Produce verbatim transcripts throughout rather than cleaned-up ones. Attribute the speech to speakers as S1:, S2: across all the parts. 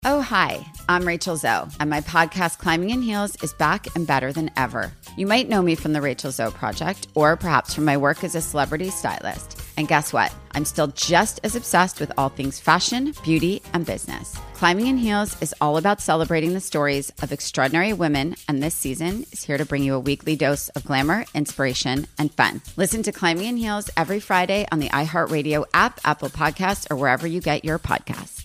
S1: Oh, hi, I'm Rachel Zoe, and my podcast, Climbing in Heels, is back and better than ever. You might know me from the Rachel Zoe Project, or perhaps from my work as a celebrity stylist. And guess what? I'm still just as obsessed with all things fashion, beauty, and business. Climbing in Heels is all about celebrating the stories of extraordinary women, and this season is here to bring you a weekly dose of glamour, inspiration, and fun. Listen to Climbing in Heels every Friday on the iHeartRadio app, Apple Podcasts, or wherever you get your podcasts.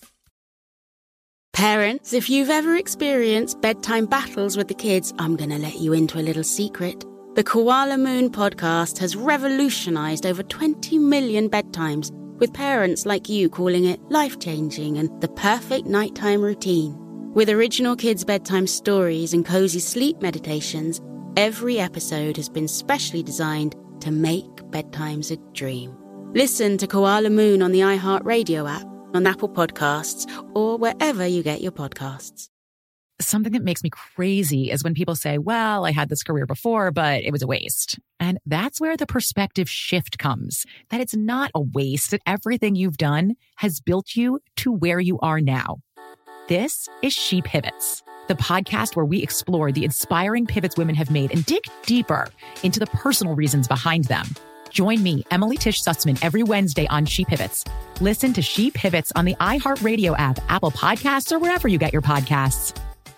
S2: Parents, if you've ever experienced bedtime battles with the kids, I'm going to let you into a little secret. The Koala Moon podcast has revolutionized over twenty million bedtimes, with parents like you calling it life-changing and the perfect nighttime routine. With original kids' bedtime stories and cozy sleep meditations, every episode has been specially designed to make bedtimes a dream. Listen to Koala Moon on the iHeartRadio app, on Apple Podcasts, or wherever you get your podcasts.
S3: Something that makes me crazy is when people say, well, I had this career before, but it was a waste. And that's where the perspective shift comes, that it's not a waste, that everything you've done has built you to where you are now. This is She Pivots, the podcast where we explore the inspiring pivots women have made and dig deeper into the personal reasons behind them. Join me, Emily Tish Sussman, every Wednesday on She Pivots. Listen to She Pivots on the iHeartRadio app, Apple Podcasts, or wherever you get your podcasts.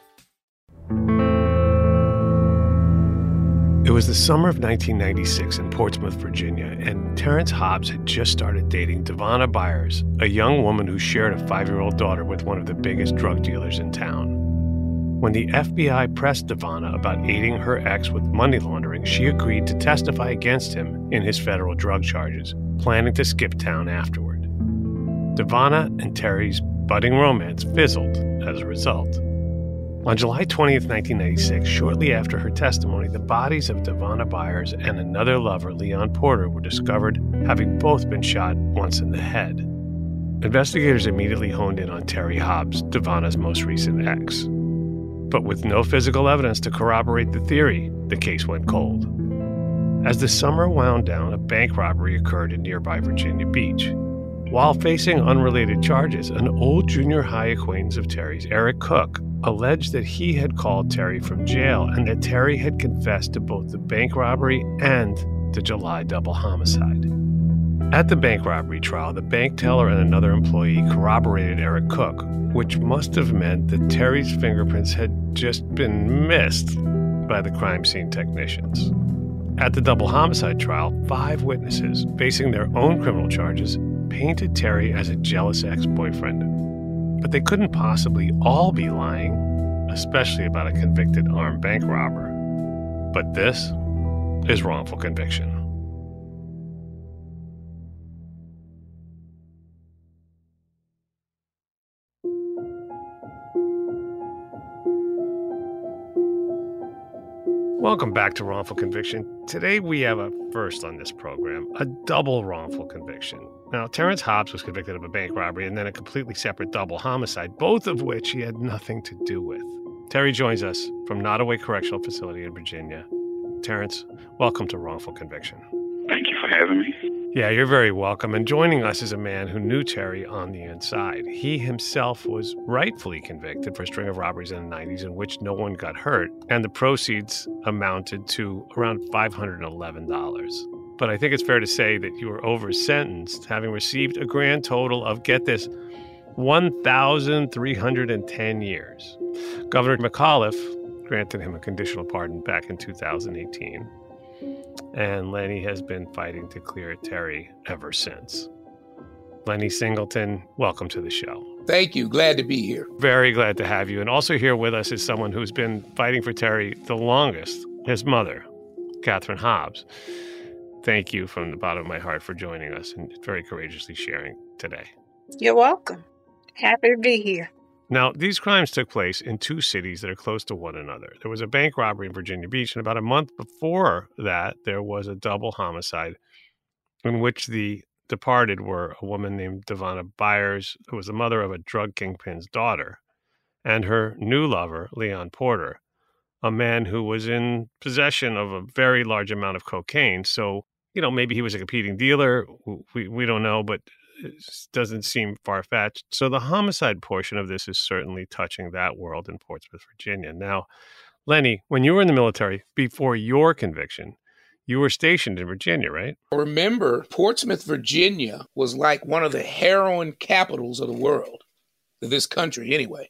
S4: It was the summer of nineteen ninety-six in Portsmouth, Virginia, and Terrence Hobbs had just started dating Devonna Byers, a young woman who shared a five-year-old daughter with one of the biggest drug dealers in town. When the F B I pressed Devonna about aiding her ex with money laundering, she agreed to testify against him in his federal drug charges, planning to skip town afterward. Devonna and Terry's budding romance fizzled as a result. On July twentieth, nineteen ninety-six, shortly after her testimony, the bodies of Devonna Byers and another lover, Leon Porter, were discovered, having both been shot once in the head. Investigators immediately honed in on Terry Hobbs, Devonna's most recent ex. But with no physical evidence to corroborate the theory, the case went cold. As the summer wound down, a bank robbery occurred in nearby Virginia Beach. While facing unrelated charges, an old junior high acquaintance of Terry's, Eric Cook, alleged that he had called Terry from jail and that Terry had confessed to both the bank robbery and the July double homicide. At the bank robbery trial, the bank teller and another employee corroborated Eric Cook, which must have meant that Terry's fingerprints had just been missed by the crime scene technicians. At the double homicide trial, five witnesses, facing their own criminal charges, painted Terry as a jealous ex-boyfriend. But they couldn't possibly all be lying, especially about a convicted armed bank robber. But this is wrongful conviction. Welcome back to Wrongful Conviction. Today we have a first on this program, a double wrongful conviction. Now, Terrence Hobbs was convicted of a bank robbery and then a completely separate double homicide, both of which he had nothing to do with. Terry joins us from Nottoway Correctional Facility in Virginia. Terrence, welcome to Wrongful Conviction.
S5: Thank you for having me.
S4: Yeah, you're very welcome. And joining us is a man who knew Terry on the inside. He himself was rightfully convicted for a string of robberies in the nineties in which no one got hurt, and the proceeds amounted to around five hundred eleven dollars. But I think it's fair to say that you were over-sentenced, having received a grand total of, get this, one thousand three hundred ten years. Governor McAuliffe granted him a conditional pardon back in two thousand eighteen. And Lenny has been fighting to clear Terry ever since. Lenny Singleton, welcome to the show.
S6: Thank you. Glad to be here.
S4: Very glad to have you. And also here with us is someone who's been fighting for Terry the longest, his mother, Catherine Hobbs. Thank you from the bottom of my heart for joining us and very courageously sharing today.
S7: You're welcome. Happy to be here.
S4: Now, these crimes took place in two cities that are close to one another. There was a bank robbery in Virginia Beach, and about a month before that, there was a double homicide in which the departed were a woman named Devonna Byers, who was the mother of a drug kingpin's daughter, and her new lover, Leon Porter, a man who was in possession of a very large amount of cocaine. So, you know, maybe he was a competing dealer. We, we don't know, but is, doesn't seem far-fetched. So the homicide portion of this is certainly touching that world in Portsmouth, Virginia. Now, Lenny, when you were in the military, before your conviction, you were stationed in Virginia, right?
S5: Remember, Portsmouth, Virginia was like one of the heroin capitals of the world, this country anyway.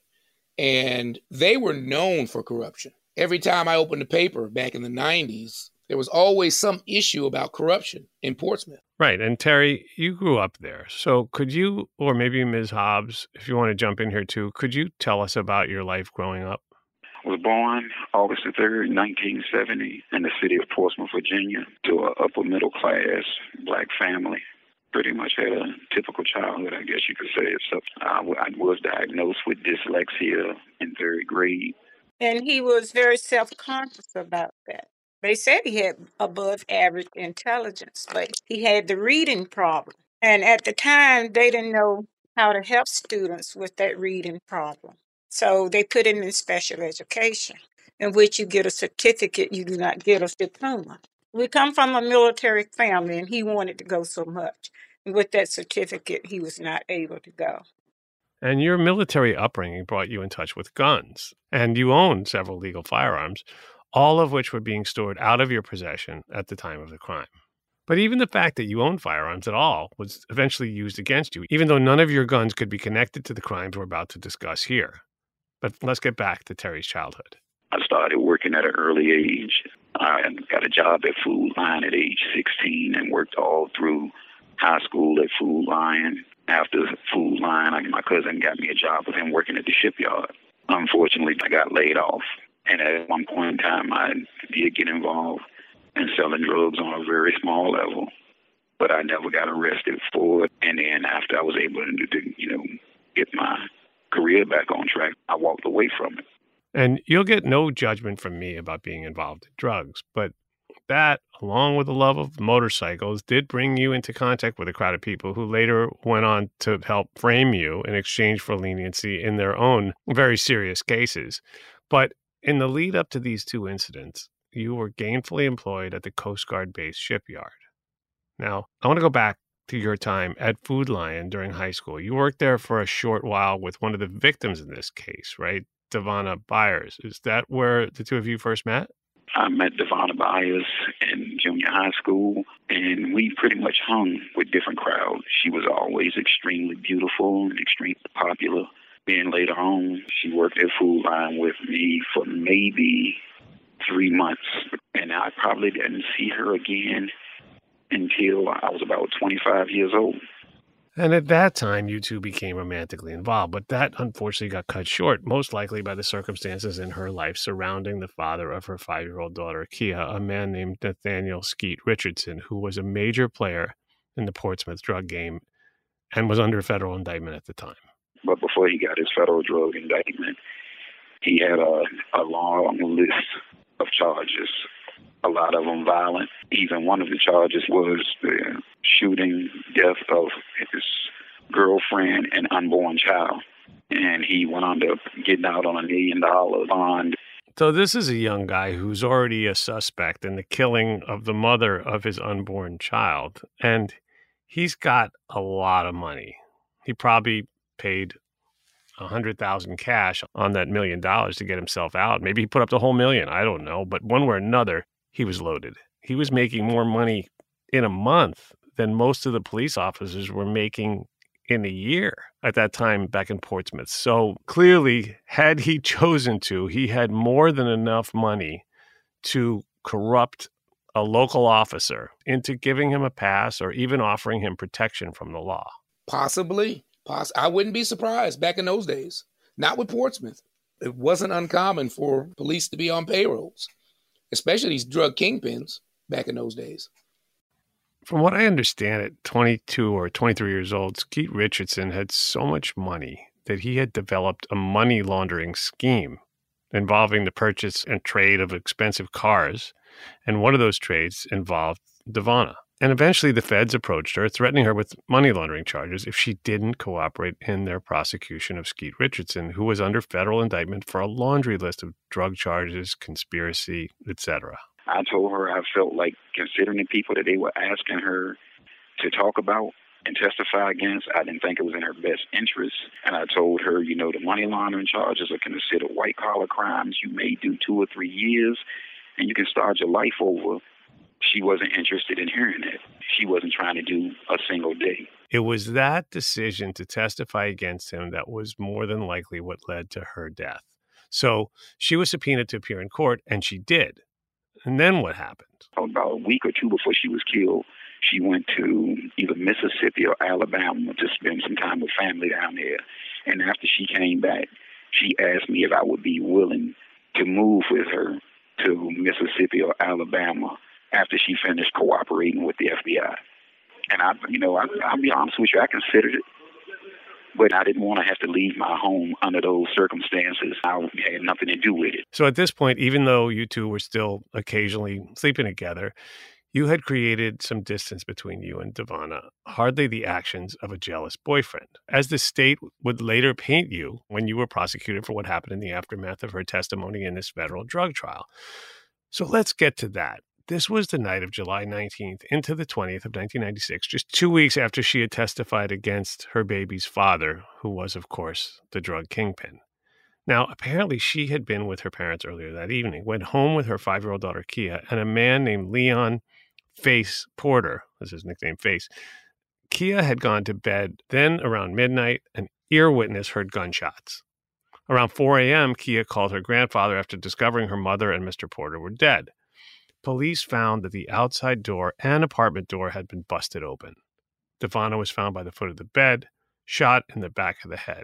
S5: And they were known for corruption. Every time I opened the paper back in the nineties, there was always some issue about corruption in Portsmouth.
S4: Right. And Terry, you grew up there. So could you, or maybe Miz Hobbs, if you want to jump in here too, could you tell us about your life growing up?
S6: I was born August the third, nineteen seventy, in the city of Portsmouth, Virginia, to an upper middle class black family. Pretty much had a typical childhood, I guess you could say. Except I, I was diagnosed with dyslexia in third grade.
S7: And he was very self-conscious about that. They said he had above average intelligence, but he had the reading problem. And at the time, they didn't know how to help students with that reading problem. So they put him in special education, in which you get a certificate, you do not get a diploma. We come from a military family, and he wanted to go so much. And with that certificate, he was not able to go.
S4: And your military upbringing brought you in touch with guns, and you owned several legal firearms, all of which were being stored out of your possession at the time of the crime. But even the fact that you owned firearms at all was eventually used against you, even though none of your guns could be connected to the crimes we're about to discuss here. But let's get back to Terry's childhood.
S6: I started working at an early age. I got a job at Food Lion at age sixteen and worked all through high school at Food Lion. After Food Lion, I, my cousin got me a job with him working at the shipyard. Unfortunately, I got laid off. And at one point in time, I did get involved in selling drugs on a very small level. But I never got arrested for it. And then after I was able to, to you know, get my career back on track, I walked away from it.
S4: And you'll get no judgment from me about being involved in drugs, but that, along with the love of motorcycles, did bring you into contact with a crowd of people who later went on to help frame you in exchange for leniency in their own very serious cases. But in the lead up to these two incidents, you were gainfully employed at the Coast Guard base shipyard. Now, I want to go back to your time at Food Lion during high school. You worked there for a short while with one of the victims in this case, right? Devonna Byers. Is that where the two of you first met?
S6: I met Devonna Byers in junior high school, and we pretty much hung with different crowds. She was always extremely beautiful and extremely popular. Then later on, she worked at Food Lion with me for maybe three months, and I probably didn't see her again until I was about twenty-five years old.
S4: And at that time, you two became romantically involved, but that unfortunately got cut short, most likely by the circumstances in her life surrounding the father of her five-year-old daughter, Kia, a man named Nathaniel Skeet Richardson, who was a major player in the Portsmouth drug game and was under federal indictment at the time.
S6: But before he got his federal drug indictment, he had a, a long list of charges, a lot of them violent. Even one of the charges was the shooting death of his girlfriend and unborn child. And he wound up getting out on a million dollar bond.
S4: So this is a young guy who's already a suspect in the killing of the mother of his unborn child. And he's got a lot of money. He probably paid a hundred thousand cash on that million dollars to get himself out. Maybe he put up the whole million. I don't know. But one way or another, he was loaded. He was making more money in a month than most of the police officers were making in a year at that time back in Portsmouth. So clearly, had he chosen to, he had more than enough money to corrupt a local officer into giving him a pass or even offering him protection from the law.
S5: Possibly. Poss- I wouldn't be surprised back in those days. Not with Portsmouth. It wasn't uncommon for police to be on payrolls, especially these drug kingpins back in those days.
S4: From what I understand, at twenty-two or twenty-three years old, Skeet Richardson had so much money that he had developed a money laundering scheme involving the purchase and trade of expensive cars. And one of those trades involved Devonna. And eventually the feds approached her, threatening her with money laundering charges if she didn't cooperate in their prosecution of Skeet Richardson, who was under federal indictment for a laundry list of drug charges, conspiracy, et cetera.
S6: I told her I felt like, considering the people that they were asking her to talk about, and testify against. I didn't think it was in her best interest. And I told her, you know, the money laundering charges are considered white-collar crimes. You may do two or three years, and you can start your life over. She wasn't interested in hearing it. She wasn't trying to do a single day.
S4: It was that decision to testify against him that was more than likely what led to her death. So she was subpoenaed to appear in court, and she did. And then what happened?
S6: About a week or two before she was killed, she went to either Mississippi or Alabama to spend some time with family down there. And after she came back, she asked me if I would be willing to move with her to Mississippi or Alabama after she finished cooperating with the F B I. And I, you know, I, I'll be honest with you, I considered it, but I didn't want to have to leave my home under those circumstances. I had nothing to do with it.
S4: So at this point, even though you two were still occasionally sleeping together, you had created some distance between you and Devonna, hardly the actions of a jealous boyfriend. As the state would later paint you when you were prosecuted for what happened in the aftermath of her testimony in this federal drug trial. So let's get to that. This was the night of July nineteenth into the twentieth of nineteen ninety-six, just two weeks after she had testified against her baby's father, who was, of course, the drug kingpin. Now, apparently she had been with her parents earlier that evening, went home with her five-year-old daughter, Kia, and a man named Leon Face Porter, that's his nickname, Face. Kia had gone to bed. Then, around midnight, an ear witness heard gunshots. Around four a.m., Kia called her grandfather after discovering her mother and Mister Porter were dead. Police found that the outside door and apartment door had been busted open. Devonna was found by the foot of the bed, shot in the back of the head.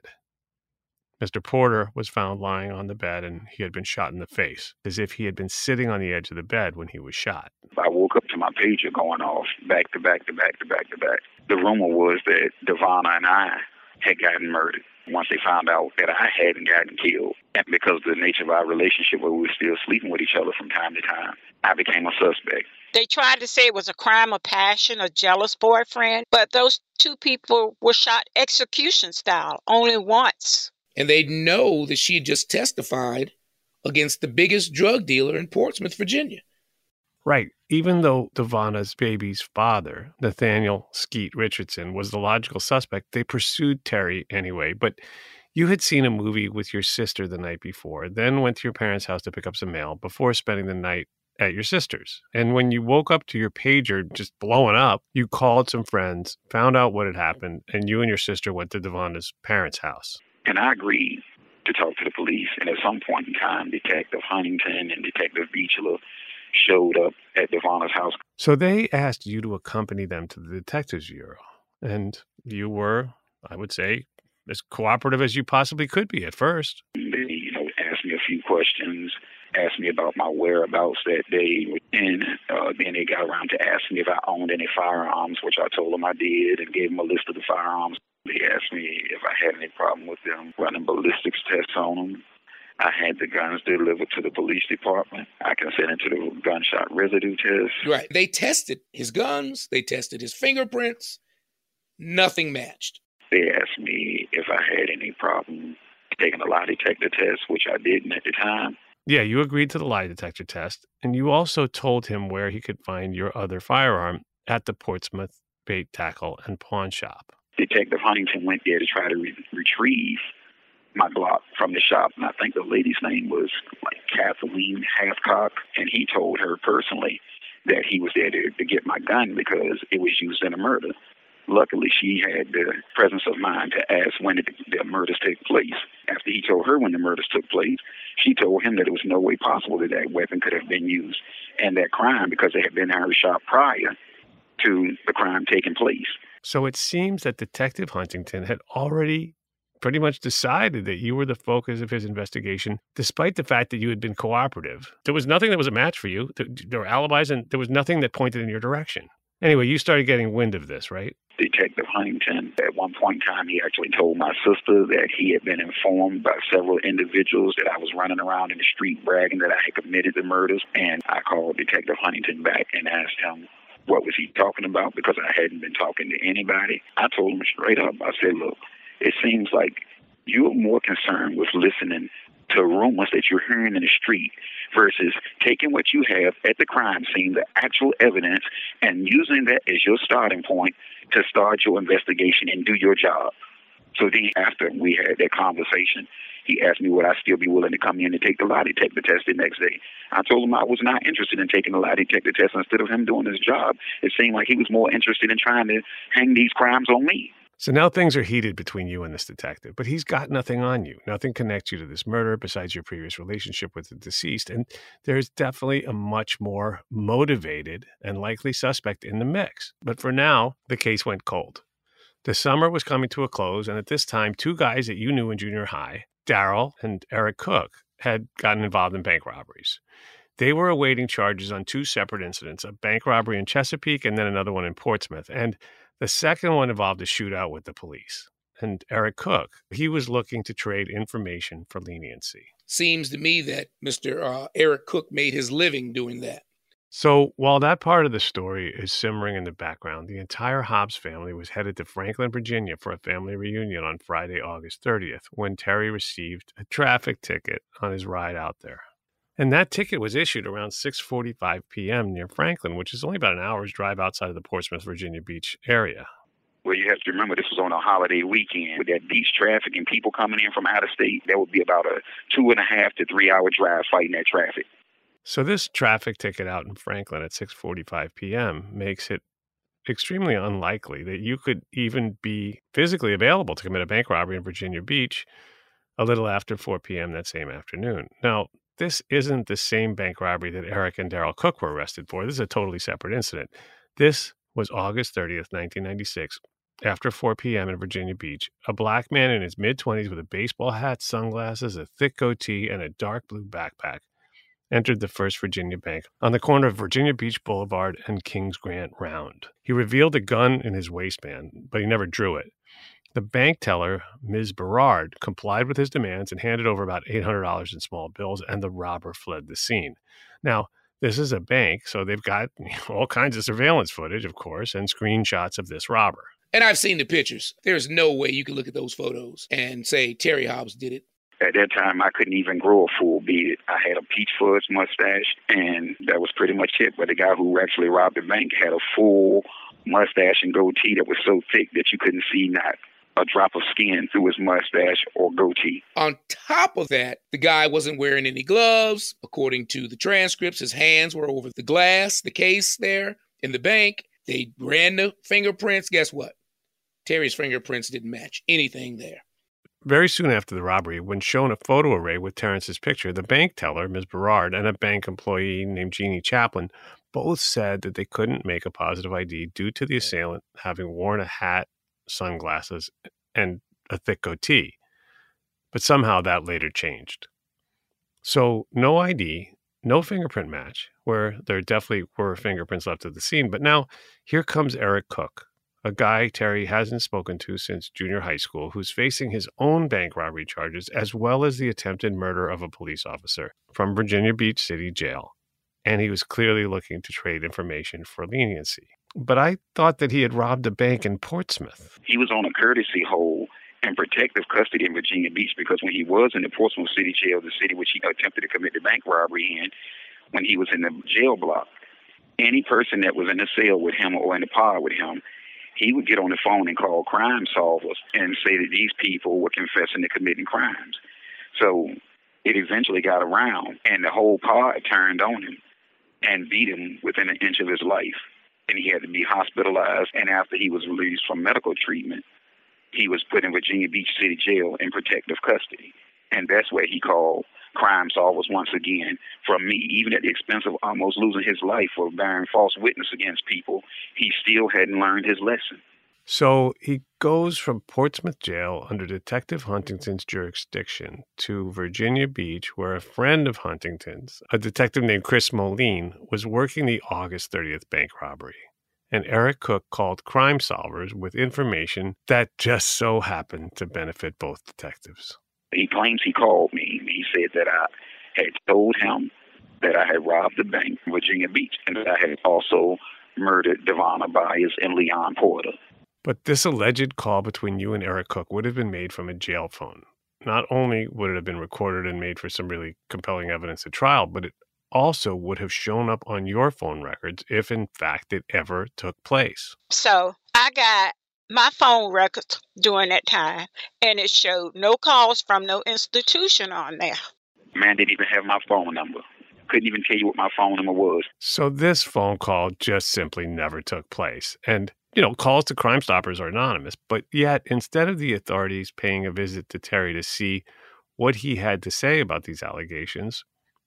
S4: Mister Porter was found lying on the bed, and he had been shot in the face, as if he had been sitting on the edge of the bed when he was shot.
S6: I woke up to my pager going off back to back to back to back to back. The rumor was that Devonna and I had gotten murdered once they found out that I hadn't gotten killed. And because of the nature of our relationship, where we were still sleeping with each other from time to time, I became a suspect.
S7: They tried to say it was a crime of passion, a jealous boyfriend, but those two people were shot execution style, only once.
S5: And they know that she had just testified against the biggest drug dealer in Portsmouth, Virginia.
S4: Right. Even though Devonna's baby's father, Nathaniel Skeet Richardson, was the logical suspect, they pursued Terry anyway. But you had seen a movie with your sister the night before, then went to your parents' house to pick up some mail before spending the night at your sister's. And when you woke up to your pager just blowing up, you called some friends, found out what had happened, and you and your sister went to Devonna's parents' house.
S6: And I agreed to talk to the police. And at some point in time, Detective Huntington and Detective Beechler showed up at Devonna's house.
S4: So they asked you to accompany them to the Detectives Bureau. And you were, I would say, as cooperative as you possibly could be at first.
S6: They, you know, asked me a few questions, asked me about my whereabouts that day. And uh, then they got around to asking me if I owned any firearms, which I told them I did, and gave them a list of the firearms. They asked me if I had any problem with them running ballistics tests on them. I had the guns delivered to the police department. I consented to the gunshot residue test.
S5: Right. They tested his guns. They tested his fingerprints. Nothing matched.
S6: They asked me if I had any problem taking a lie detector test, which I didn't at the time.
S4: Yeah, you agreed to the lie detector test, and you also told him where he could find your other firearm at the Portsmouth Bait, Tackle, and Pawn Shop.
S6: Detective Huntington went there to try to re- retrieve my Glock from the shop, and I think the lady's name was like Kathleen Hathcock, and he told her personally that he was there to, to get my gun because it was used in a murder. Luckily, she had the presence of mind to ask when did the murders take place. After he told her when the murders took place, she told him that it was no way possible that that weapon could have been used and that crime because it had been in her shop prior to the crime taking place.
S4: So it seems that Detective Huntington had already pretty much decided that you were the focus of his investigation, despite the fact that you had been cooperative. There was nothing that was a match for you. There were alibis, and there was nothing that pointed in your direction. Anyway, you started getting wind of this, right?
S6: Detective Huntington, at one point in time, he actually told my sister that he had been informed by several individuals that I was running around in the street bragging that I had committed the murders. And I called Detective Huntington back and asked him what was he talking about because I hadn't been talking to anybody. I told him straight up, I said, look, it seems like you're more concerned with listening to rumors that you're hearing in the street versus taking what you have at the crime scene, the actual evidence, and using that as your starting point to start your investigation and do your job. So then after we had that conversation, he asked me would I still be willing to come in and take the lie detector test the next day. I told him I was not interested in taking the lie detector test. Instead of him doing his job, it seemed like he was more interested in trying to hang these crimes on me.
S4: So now things are heated between you and this detective, but he's got nothing on you. Nothing connects you to this murder besides your previous relationship with the deceased. And there's definitely a much more motivated and likely suspect in the mix. But for now, the case went cold. The summer was coming to a close, and at this time, two guys that you knew in junior high, Daryl and Eric Cook, had gotten involved in bank robberies. They were awaiting charges on two separate incidents, a bank robbery in Chesapeake and then another one in Portsmouth. And the second one involved a shootout with the police. And Eric Cook, he was looking to trade information for leniency.
S5: Seems to me that Mister Uh, Eric Cook made his living doing that.
S4: So while that part of the story is simmering in the background, the entire Hobbs family was headed to Franklin, Virginia for a family reunion on Friday, August thirtieth, when Terry received a traffic ticket on his ride out there. And that ticket was issued around six forty-five p.m. near Franklin, which is only about an hour's drive outside of the Portsmouth, Virginia Beach area.
S6: Well, you have to remember this was on a holiday weekend with that beach traffic and people coming in from out of state. That would be about a two and a half to three hour drive fighting that traffic.
S4: So this traffic ticket out in Franklin at six forty-five p.m. makes it extremely unlikely that you could even be physically available to commit a bank robbery in Virginia Beach a little after four p.m. that same afternoon. Now, this isn't the same bank robbery that Eric and Daryl Cook were arrested for. This is a totally separate incident. This was August thirtieth, nineteen ninety-six. After four p.m. in Virginia Beach, a black man in his mid-twenties with a baseball hat, sunglasses, a thick goatee, and a dark blue backpack entered the First Virginia Bank on the corner of Virginia Beach Boulevard and Kings Grant Round. He revealed a gun in his waistband, but he never drew it. The bank teller, Miz Berard, complied with his demands and handed over about eight hundred dollars in small bills, and the robber fled the scene. Now, this is a bank, so they've got all kinds of surveillance footage, of course, and screenshots of this robber.
S5: And I've seen the pictures. There's no way you can look at those photos and say Terry Hobbs did it.
S6: At that time, I couldn't even grow a full beard. I had a peach fuzz mustache, and that was pretty much it. But the guy who actually robbed the bank had a full mustache and goatee that was so thick that you couldn't see not a drop of skin through his mustache or goatee.
S5: On top of that, the guy wasn't wearing any gloves. According to the transcripts, his hands were over the glass, the case there in the bank. They ran the fingerprints. Guess what? Terry's fingerprints didn't match anything there.
S4: Very soon after the robbery, when shown a photo array with Terrence's picture, the bank teller, Miz Berard, and a bank employee named Jeannie Chaplin both said that they couldn't make a positive I D due to the assailant having worn a hat, sunglasses, and a thick goatee. But somehow that later changed. So no I D, no fingerprint match, where there definitely were fingerprints left at the scene. But now here comes Eric Cook, a guy Terry hasn't spoken to since junior high school, who's facing his own bank robbery charges, as well as the attempted murder of a police officer from Virginia Beach City Jail. And he was clearly looking to trade information for leniency. But I thought that he had robbed a bank in Portsmouth.
S6: He was on a courtesy hold in protective custody in Virginia Beach because when he was in the Portsmouth City Jail, the city which he attempted to commit the bank robbery in, when he was in the jail block, any person that was in the cell with him or in the pod with him, he would get on the phone and call Crime Solvers and say that these people were confessing to committing crimes. So it eventually got around, and the whole pod turned on him and beat him within an inch of his life. And he had to be hospitalized, and after he was released from medical treatment, he was put in Virginia Beach City Jail in protective custody. And that's where he called Crime Solvers once again from me. Even at the expense of almost losing his life for bearing false witness against people, he still hadn't learned his lesson.
S4: So he goes from Portsmouth Jail under Detective Huntington's jurisdiction to Virginia Beach, where a friend of Huntington's, a detective named Chris Moline, was working the August thirtieth bank robbery. And Eric Cook called Crime Solvers with information that just so happened to benefit both detectives.
S6: He claims he called me. He said that I had told him that I had robbed the bank in Virginia Beach and that I had also murdered Devonna Byers and Leon Porter.
S4: But this alleged call between you and Eric Cook would have been made from a jail phone. not only would it have been recorded and made for some really compelling evidence at trial, but it also would have shown up on your phone records if, in fact, it ever took place.
S7: So I got my phone records during that time, and it showed no calls from no institution on there.
S6: Man didn't even have my phone number. Couldn't even tell you what my phone number was.
S4: So this phone call just simply never took place. And, you know, calls to Crime Stoppers are anonymous, but yet instead of the authorities paying a visit to Terry to see what he had to say about these allegations,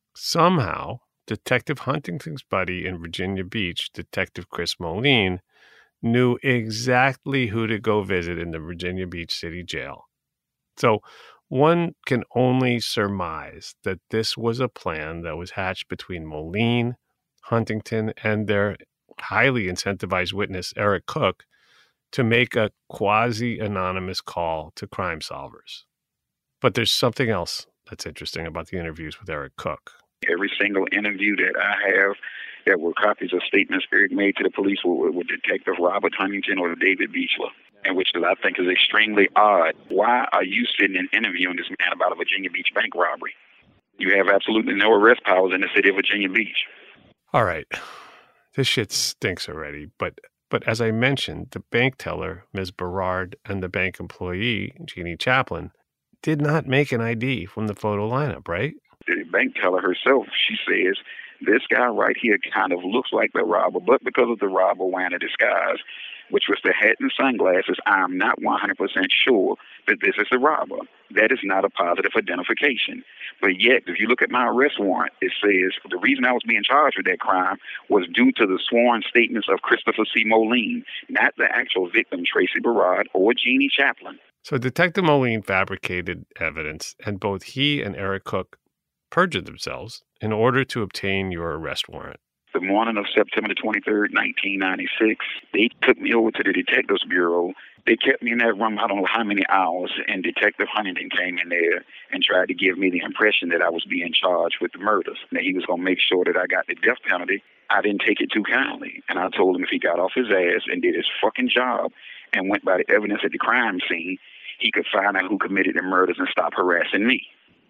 S4: somehow Detective Huntington's buddy in Virginia Beach, Detective Chris Moline, knew exactly who to go visit in the Virginia Beach City Jail. So one can only surmise that this was a plan that was hatched between Moline, Huntington, and their highly incentivized witness, Eric Cook, to make a quasi-anonymous call to Crime Solvers. But there's something else that's interesting about the interviews with Eric Cook.
S6: Every single interview that I have, there were copies of statements Eric made to the police with, with Detective Robert Huntington or David Beachler, and which I think is extremely odd. Why are you sitting and interviewing this man about a Virginia Beach bank robbery? You have absolutely no arrest powers in the city of Virginia Beach.
S4: All right. This shit stinks already. But but as I mentioned, the bank teller, Miz Berard, and the bank employee, Jeannie Chaplin, did not make an I D from the photo lineup, right?
S6: The bank teller herself, she says, this guy right here kind of looks like the robber, but because of the robber wearing a disguise, which was the hat and sunglasses, I'm not one hundred percent sure that this is the robber. That is not a positive identification. But yet, if you look at my arrest warrant, it says the reason I was being charged with that crime was due to the sworn statements of Christopher C. Moline, not the actual victim, Tracy Berard, or Jeannie Chaplin.
S4: So Detective Moline fabricated evidence, and both he and Eric Cook perjured themselves in order to obtain your arrest warrant.
S6: The morning of September the twenty-third, nineteen ninety-six, they took me over to the Detectives Bureau. They kept me in that room I don't know how many hours, and Detective Huntington came in there and tried to give me the impression that I was being charged with the murders, and that he was going to make sure that I got the death penalty. I didn't take it too kindly, and I told him if he got off his ass and did his fucking job and went by the evidence at the crime scene, he could find out who committed the murders and stop harassing me.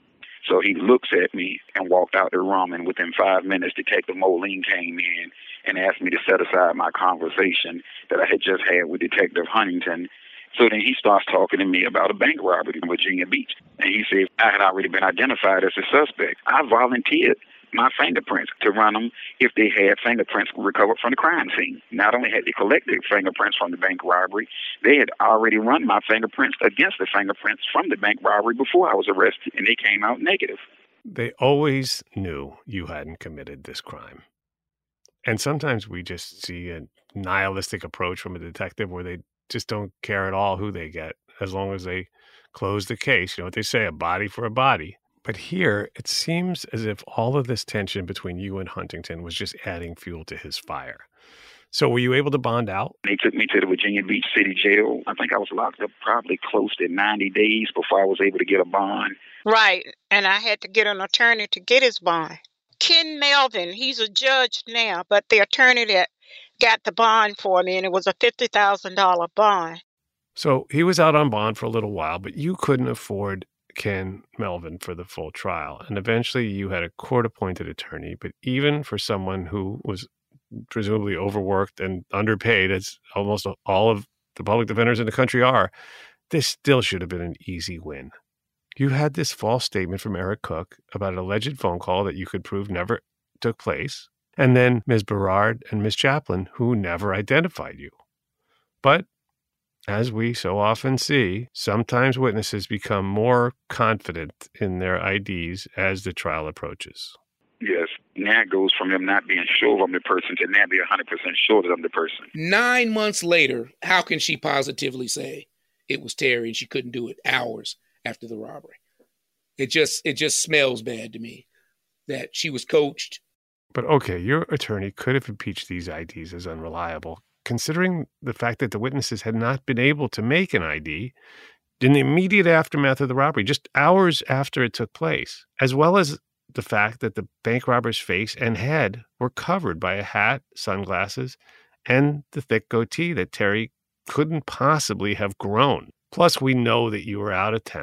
S6: So he looks at me and walked out the room, and within five minutes, Detective Moline came in and asked me to set aside my conversation that I had just had with Detective Huntington. So then he starts talking to me about a bank robbery in Virginia Beach. And he said I had already been identified as a suspect. I volunteered my fingerprints to run them if they had fingerprints recovered from the crime scene. Not only had they collected fingerprints from the bank robbery, they had already run my fingerprints against the fingerprints from the bank robbery before I was arrested, and they came out negative.
S4: They always knew you hadn't committed this crime. And sometimes we just see a nihilistic approach from a detective where they just don't care at all who they get as long as they close the case. You know what they say, a body for a body. But here, it seems as if all of this tension between you and Huntington was just adding fuel to his fire. So were you able to bond out?
S6: They took me to the Virginia Beach City Jail. I think I was locked up probably close to ninety days before I was able to get a bond.
S7: Right, and I had to get an attorney to get his bond. Ken Melvin, he's a judge now, but the attorney that got the bond for me, and it was a fifty thousand dollars bond.
S4: So he was out on bond for a little while, but you couldn't afford Ken Melvin for the full trial. And eventually you had a court-appointed attorney. But even for someone who was presumably overworked and underpaid, as almost all of the public defenders in the country are, this still should have been an easy win. You had this false statement from Eric Cook about an alleged phone call that you could prove never took place. And then Miz Berard and Miz Chaplin, who never identified you. But as we so often see, sometimes witnesses become more confident in their I Ds as the trial approaches.
S6: Yes. Now it goes from them not being sure I'm the person to now be one hundred percent sure that I'm the person.
S5: Nine months later, how can she positively say it was Terry and she couldn't do it hours after the robbery? It just it just smells bad to me that she was coached.
S4: But okay, your attorney could have impeached these I Ds as unreliable, considering the fact that the witnesses had not been able to make an I D in the immediate aftermath of the robbery, just hours after it took place, as well as the fact that the bank robber's face and head were covered by a hat, sunglasses, and the thick goatee that Terry couldn't possibly have grown. Plus, we know that you were out of town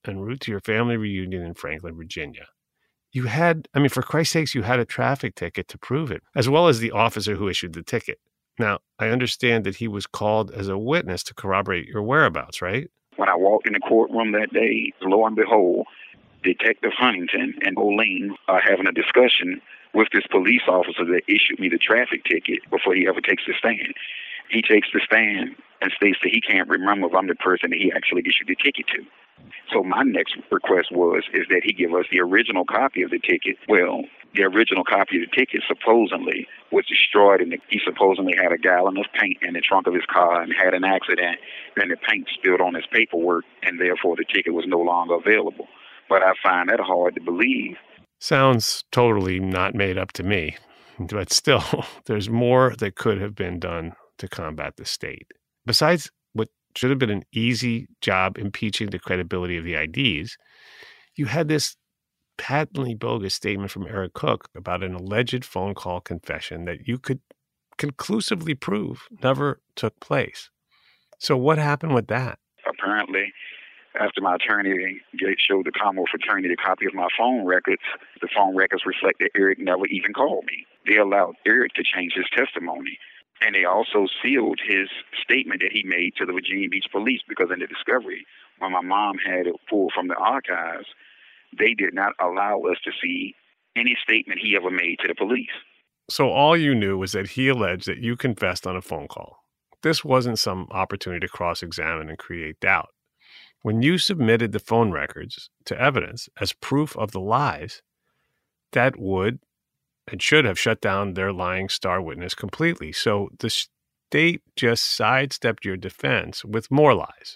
S4: en route to your family reunion in Franklin, Virginia. You had, I mean, for Christ's sakes, you had a traffic ticket to prove it, as well as the officer who issued the ticket. Now, I understand that he was called as a witness to corroborate your whereabouts, right?
S6: When I walked in the courtroom that day, lo and behold, Detective Huntington and Olene are having a discussion with this police officer that issued me the traffic ticket before he ever takes the stand. He takes the stand and states that he can't remember if I'm the person that he actually issued the ticket to. So my next request was is that he give us the original copy of the ticket. Well, the original copy of the ticket supposedly was destroyed, and he supposedly had a gallon of paint in the trunk of his car and had an accident, and the paint spilled on his paperwork, and therefore the ticket was no longer available. But I find that hard to believe.
S4: Sounds totally not made up to me, but still, there's more that could have been done to combat the state. Besides what should have been an easy job impeaching the credibility of the I Ds, you had this patently bogus statement from Eric Cook about an alleged phone call confession that you could conclusively prove never took place. So what happened with that?
S6: Apparently, after my attorney showed the Commonwealth attorney the copy of my phone records, the phone records reflect that Eric never even called me. They allowed Eric to change his testimony. And they also sealed his statement that he made to the Virginia Beach Police, because in the discovery, when my mom had it pulled from the archives, they did not allow us to see any statement he ever made to the police.
S4: So all you knew was that he alleged that you confessed on a phone call. This wasn't some opportunity to cross-examine and create doubt. When you submitted the phone records to evidence as proof of the lies, that would and should have shut down their lying star witness completely. So the state just sidestepped your defense with more lies.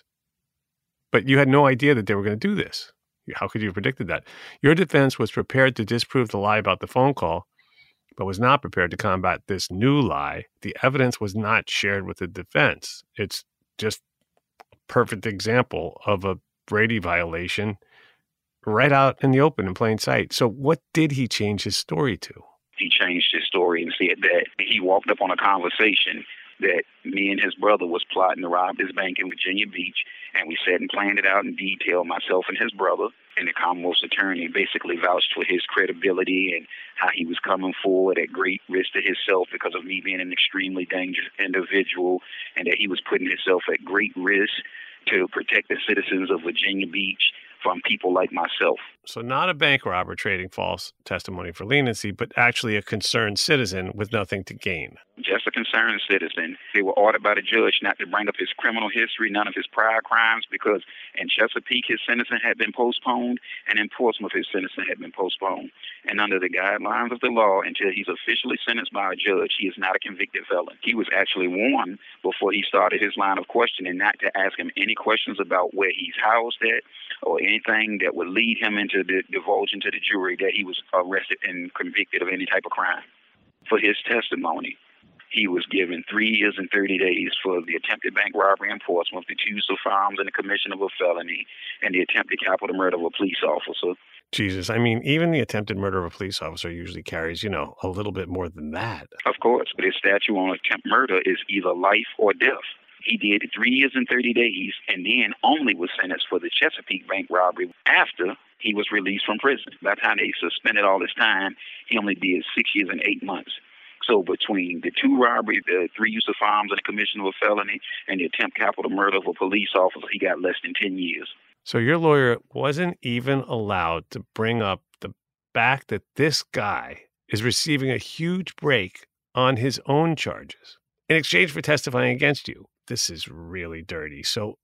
S4: But you had no idea that they were going to do this. How could you have predicted that? Your defense was prepared to disprove the lie about the phone call, but was not prepared to combat this new lie. The evidence was not shared with the defense. It's just a perfect example of a Brady violation right out in the open in plain sight. So what did he change his story to?
S6: He changed his story and said that he walked up on a conversation that me and his brother was plotting to rob this bank in Virginia Beach, and we sat and planned it out in detail, myself and his brother, and the Commonwealth's attorney basically vouched for his credibility and how he was coming forward at great risk to himself because of me being an extremely dangerous individual, and that he was putting himself at great risk to protect the citizens of Virginia Beach from people like myself.
S4: So not a bank robber trading false testimony for leniency, but actually a concerned citizen with nothing to gain.
S6: Just a concerned citizen. They were ordered by the judge not to bring up his criminal history, none of his prior crimes, because in Chesapeake his sentencing had been postponed, and in Portsmouth his sentencing had been postponed. And under the guidelines of the law, until he's officially sentenced by a judge, he is not a convicted felon. He was actually warned before he started his line of questioning not to ask him any questions about where he's housed at or anything that would lead him into the divulging to the jury that he was arrested and convicted of any type of crime. For his testimony, he was given three years and thirty days for the attempted bank robbery in Portsmouth, the use of firearms and the commission of a felony, and the attempted capital murder of a police officer.
S4: Jesus, I mean, even the attempted murder of a police officer usually carries, you know, a little bit more than that.
S6: Of course, but his statute on attempt murder is either life or death. He did three years and thirty days, and then only was sentenced for the Chesapeake bank robbery after he was released from prison. By the time they suspended all his time, he only did six years and eight months. So between the two robberies, the three use of firearms and the commission of a felony, and the attempt capital murder of a police officer, he got less than ten years.
S4: So your lawyer wasn't even allowed to bring up the fact that this guy is receiving a huge break on his own charges in exchange for testifying against you. This is really dirty. So,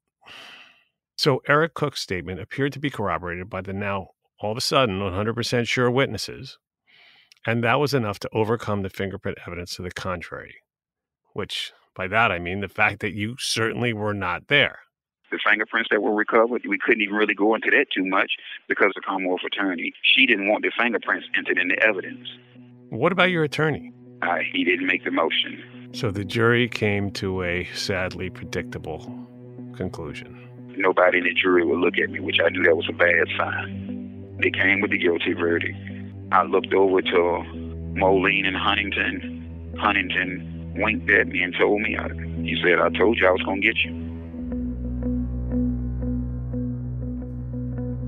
S4: so Eric Cook's statement appeared to be corroborated by the now all of a sudden one hundred percent sure witnesses. And that was enough to overcome the fingerprint evidence to the contrary, which by that I mean the fact that you certainly were not there.
S6: The fingerprints that were recovered, we couldn't even really go into that too much because the Commonwealth attorney, she didn't want the fingerprints entered in the evidence.
S4: What about your attorney?
S6: Uh, he didn't make the motion.
S4: So the jury came to a sadly predictable conclusion.
S6: Nobody in the jury would look at me, which I knew that was a bad sign. They came with the guilty verdict. I looked over to Moline and Huntington. Huntington winked at me and told me, I, he said, I told you I was going to get you.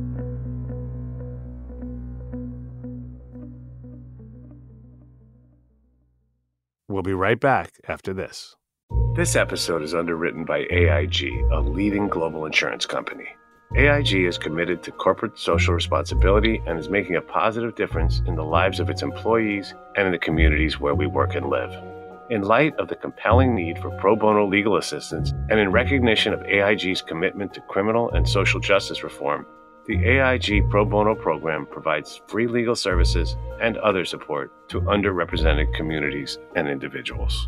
S4: We'll be right back after this. This episode is underwritten by A I G, a leading global insurance company. A I G is committed to corporate social responsibility and is making a positive difference in the lives of its employees and in the communities where we work and live. In light of the compelling need for pro bono legal assistance and in recognition of A I G's commitment to criminal and social justice reform, the A I G Pro Bono program provides free legal services and other support to underrepresented communities and individuals.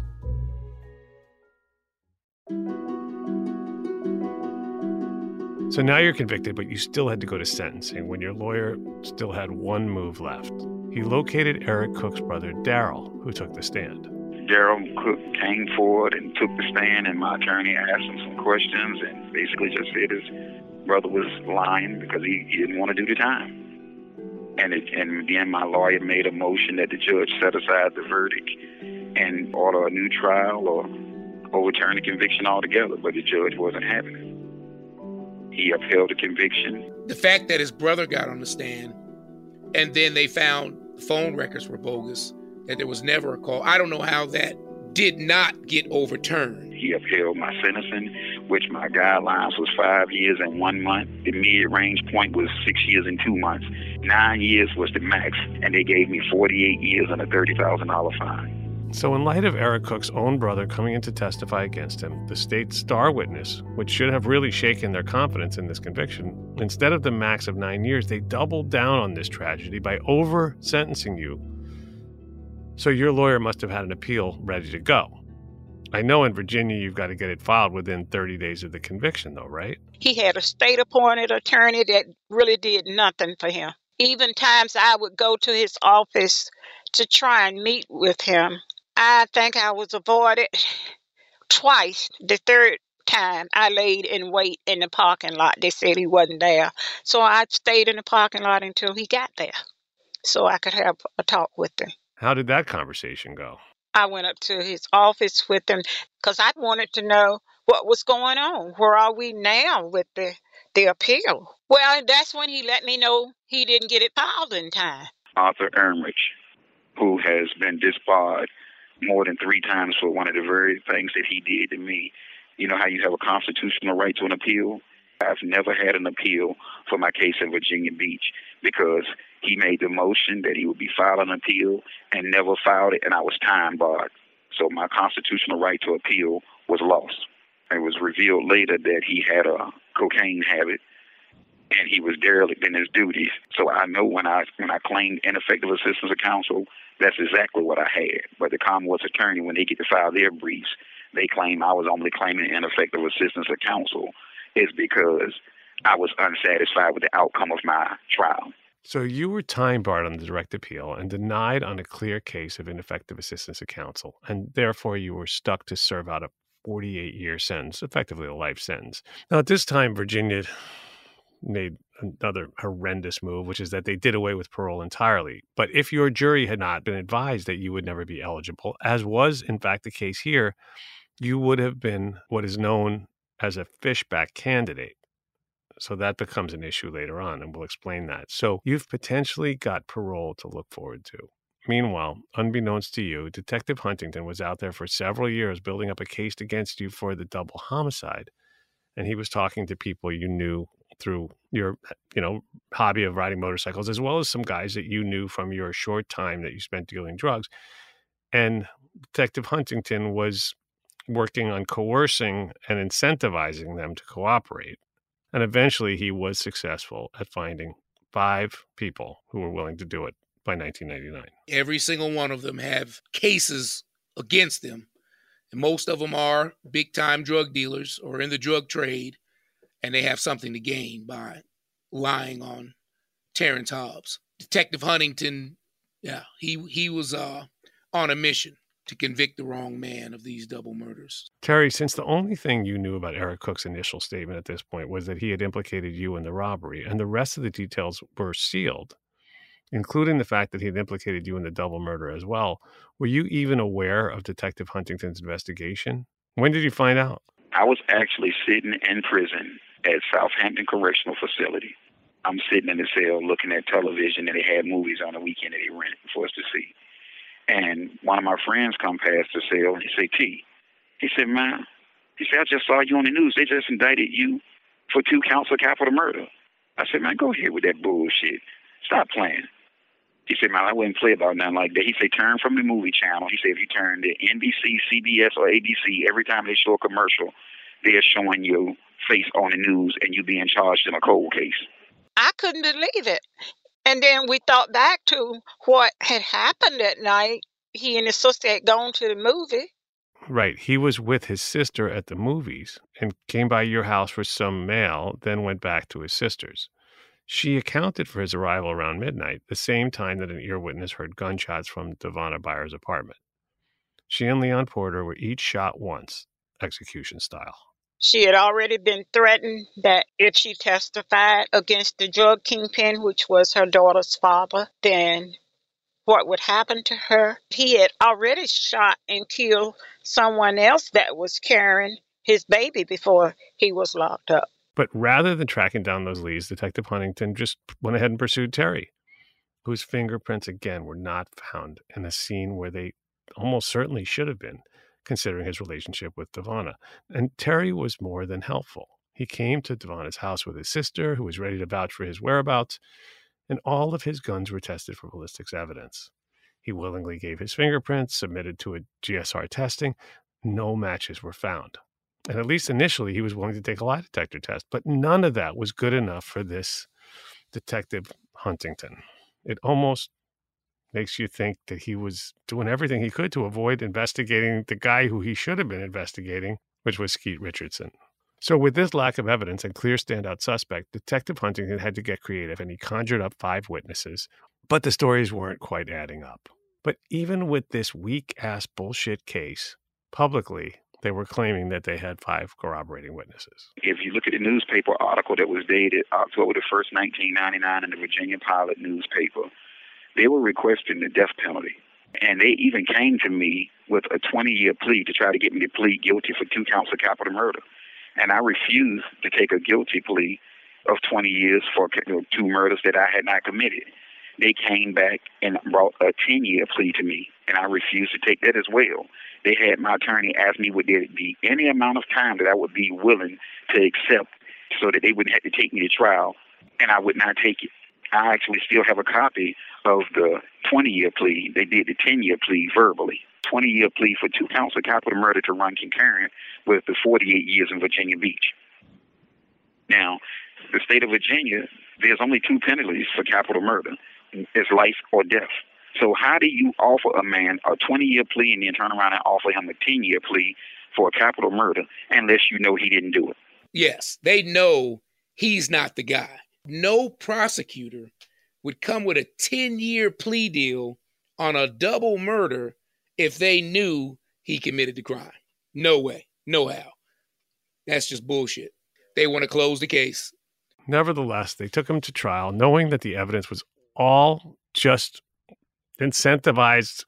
S4: So now you're convicted, but you still had to go to sentencing when your lawyer still had one move left. He located Eric Cook's brother, Daryl, who took the stand.
S6: Daryl Cook came forward and took the stand, and my attorney asked him some questions and basically just said his brother was lying because he, he didn't want to do the time. And, it, and then my lawyer made a motion that the judge set aside the verdict and order a new trial or overturn the conviction altogether, but the judge wasn't having it. He upheld the conviction.
S5: The fact that his brother got on the stand and then they found the phone records were bogus, that there was never a call. I don't know how that did not get overturned.
S6: He upheld my sentencing, which my guidelines was five years and one month. The mid-range point was six years and two months. Nine years was the max, and they gave me forty-eight years and a thirty thousand dollars fine.
S4: So in light of Eric Cook's own brother coming in to testify against him, the state's star witness, which should have really shaken their confidence in this conviction, instead of the max of nine years, they doubled down on this tragedy by over-sentencing you. So your lawyer must have had an appeal ready to go. I know in Virginia you've got to get it filed within thirty days of the conviction, though, right?
S7: He had a state-appointed attorney that really did nothing for him. Even times I would go to his office to try and meet with him, I think I was avoided twice. The third time I laid in wait in the parking lot. They said he wasn't there. So I stayed in the parking lot until he got there so I could have a talk with him.
S4: How did that conversation go?
S7: I went up to his office with him because I wanted to know what was going on. Where are we now with the, the appeal? Well, that's when he let me know he didn't get it filed in time.
S6: Arthur Ermich, who has been disbarred more than three times for one of the very things that he did to me. You know how you have a constitutional right to an appeal? I've never had an appeal for my case in Virginia Beach because he made the motion that he would be filing an appeal and never filed it, and I was time barred. So my constitutional right to appeal was lost. It was revealed later that he had a cocaine habit and he was derelict in his duties. So I know when I when I claimed ineffective assistance of counsel, that's exactly what I had. But the Commonwealth's attorney, when they get to file their briefs, they claim I was only claiming ineffective assistance of counsel is because I was unsatisfied with the outcome of my trial.
S4: So you were time barred on the direct appeal and denied on a clear case of ineffective assistance of counsel, and therefore you were stuck to serve out a forty-eight year sentence, effectively a life sentence. Now, at this time, Virginia made another horrendous move, which is that they did away with parole entirely. But if your jury had not been advised that you would never be eligible, as was in fact the case here, you would have been what is known as a fishback candidate. So that becomes an issue later on, and we'll explain that. So you've potentially got parole to look forward to. Meanwhile, unbeknownst to you, Detective Huntington was out there for several years building up a case against you for the double homicide. And he was talking to people you knew through your, you know, hobby of riding motorcycles, as well as some guys that you knew from your short time that you spent dealing drugs. And Detective Huntington was working on coercing and incentivizing them to cooperate. And eventually he was successful at finding five people who were willing to do it by nineteen ninety-nine.
S5: Every single one of them have cases against them. And most of them are big-time drug dealers or in the drug trade, and they have something to gain by lying on Terrence Hobbs. Detective Huntington, yeah, he he was uh, on a mission to convict the wrong man of these double murders.
S4: Terry, since the only thing you knew about Eric Cook's initial statement at this point was that he had implicated you in the robbery, and the rest of the details were sealed, including the fact that he had implicated you in the double murder as well, were you even aware of Detective Huntington's investigation? When did you find out?
S6: I was actually sitting in prison at Southampton Correctional Facility. I'm sitting in the cell looking at television, and they had movies on the weekend that they rented for us to see. And one of my friends come past the cell and he say, T, he said, man, he said, I just saw you on the news. They just indicted you for two counts of capital murder. I said, man, go ahead with that bullshit. Stop playing. He said, man, I wouldn't play about nothing like that. He said, turn from the movie channel. He said, if you turn to N B C, C B S, or A B C, every time they show a commercial, they're showing your face on the news and you being charged in a cold case.
S7: I couldn't believe it. And then we thought back to what had happened that night. He and his sister had gone to the movie.
S4: Right. He was with his sister at the movies and came by your house for some mail, then went back to his sister's. She accounted for his arrival around midnight, the same time that an ear witness heard gunshots from Devonna Byers' apartment. She and Leon Porter were each shot once, execution style.
S7: She had already been threatened that if she testified against the drug kingpin, which was her daughter's father, then what would happen to her. He had already shot and killed someone else that was carrying his baby before he was locked up.
S4: But rather than tracking down those leads, Detective Huntington just went ahead and pursued Terry, whose fingerprints, again, were not found in a scene where they almost certainly should have been, considering his relationship with Devonna. And Terry was more than helpful. He came to Devonna's house with his sister, who was ready to vouch for his whereabouts, and all of his guns were tested for ballistics evidence. He willingly gave his fingerprints, submitted to a G S R testing. No matches were found. And at least initially, he was willing to take a lie detector test, but none of that was good enough for this Detective Huntington. It almost makes you think that he was doing everything he could to avoid investigating the guy who he should have been investigating, which was Skeet Richardson. So with this lack of evidence and clear standout suspect, Detective Huntington had to get creative, and he conjured up five witnesses, but the stories weren't quite adding up. But even with this weak-ass bullshit case, publicly, they were claiming that they had five corroborating witnesses.
S6: If you look at the newspaper article that was dated October the first, nineteen ninety-nine in the Virginia Pilot newspaper, they were requesting the death penalty. And they even came to me with a twenty-year plea to try to get me to plead guilty for two counts of capital murder. And I refused to take a guilty plea of twenty years for two murders that I had not committed. They came back and brought a ten-year plea to me, and I refused to take that as well. They had my attorney ask me would there be any amount of time that I would be willing to accept so that they wouldn't have to take me to trial, and I would not take it. I actually still have a copy of the twenty-year plea. They did the ten-year plea verbally. twenty-year plea for two counts of capital murder to run concurrent with the forty-eight years in Virginia Beach. Now, the state of Virginia, there's only two penalties for capital murder. It's life or death. So how do you offer a man a twenty-year plea and then turn around and offer him a ten-year plea for a capital murder unless you know he didn't do it?
S5: Yes, they know he's not the guy. No prosecutor would come with a ten-year plea deal on a double murder if they knew he committed the crime. No way. No how. That's just bullshit. They want to close the case.
S4: Nevertheless, they took him to trial, knowing that the evidence was all just incentivized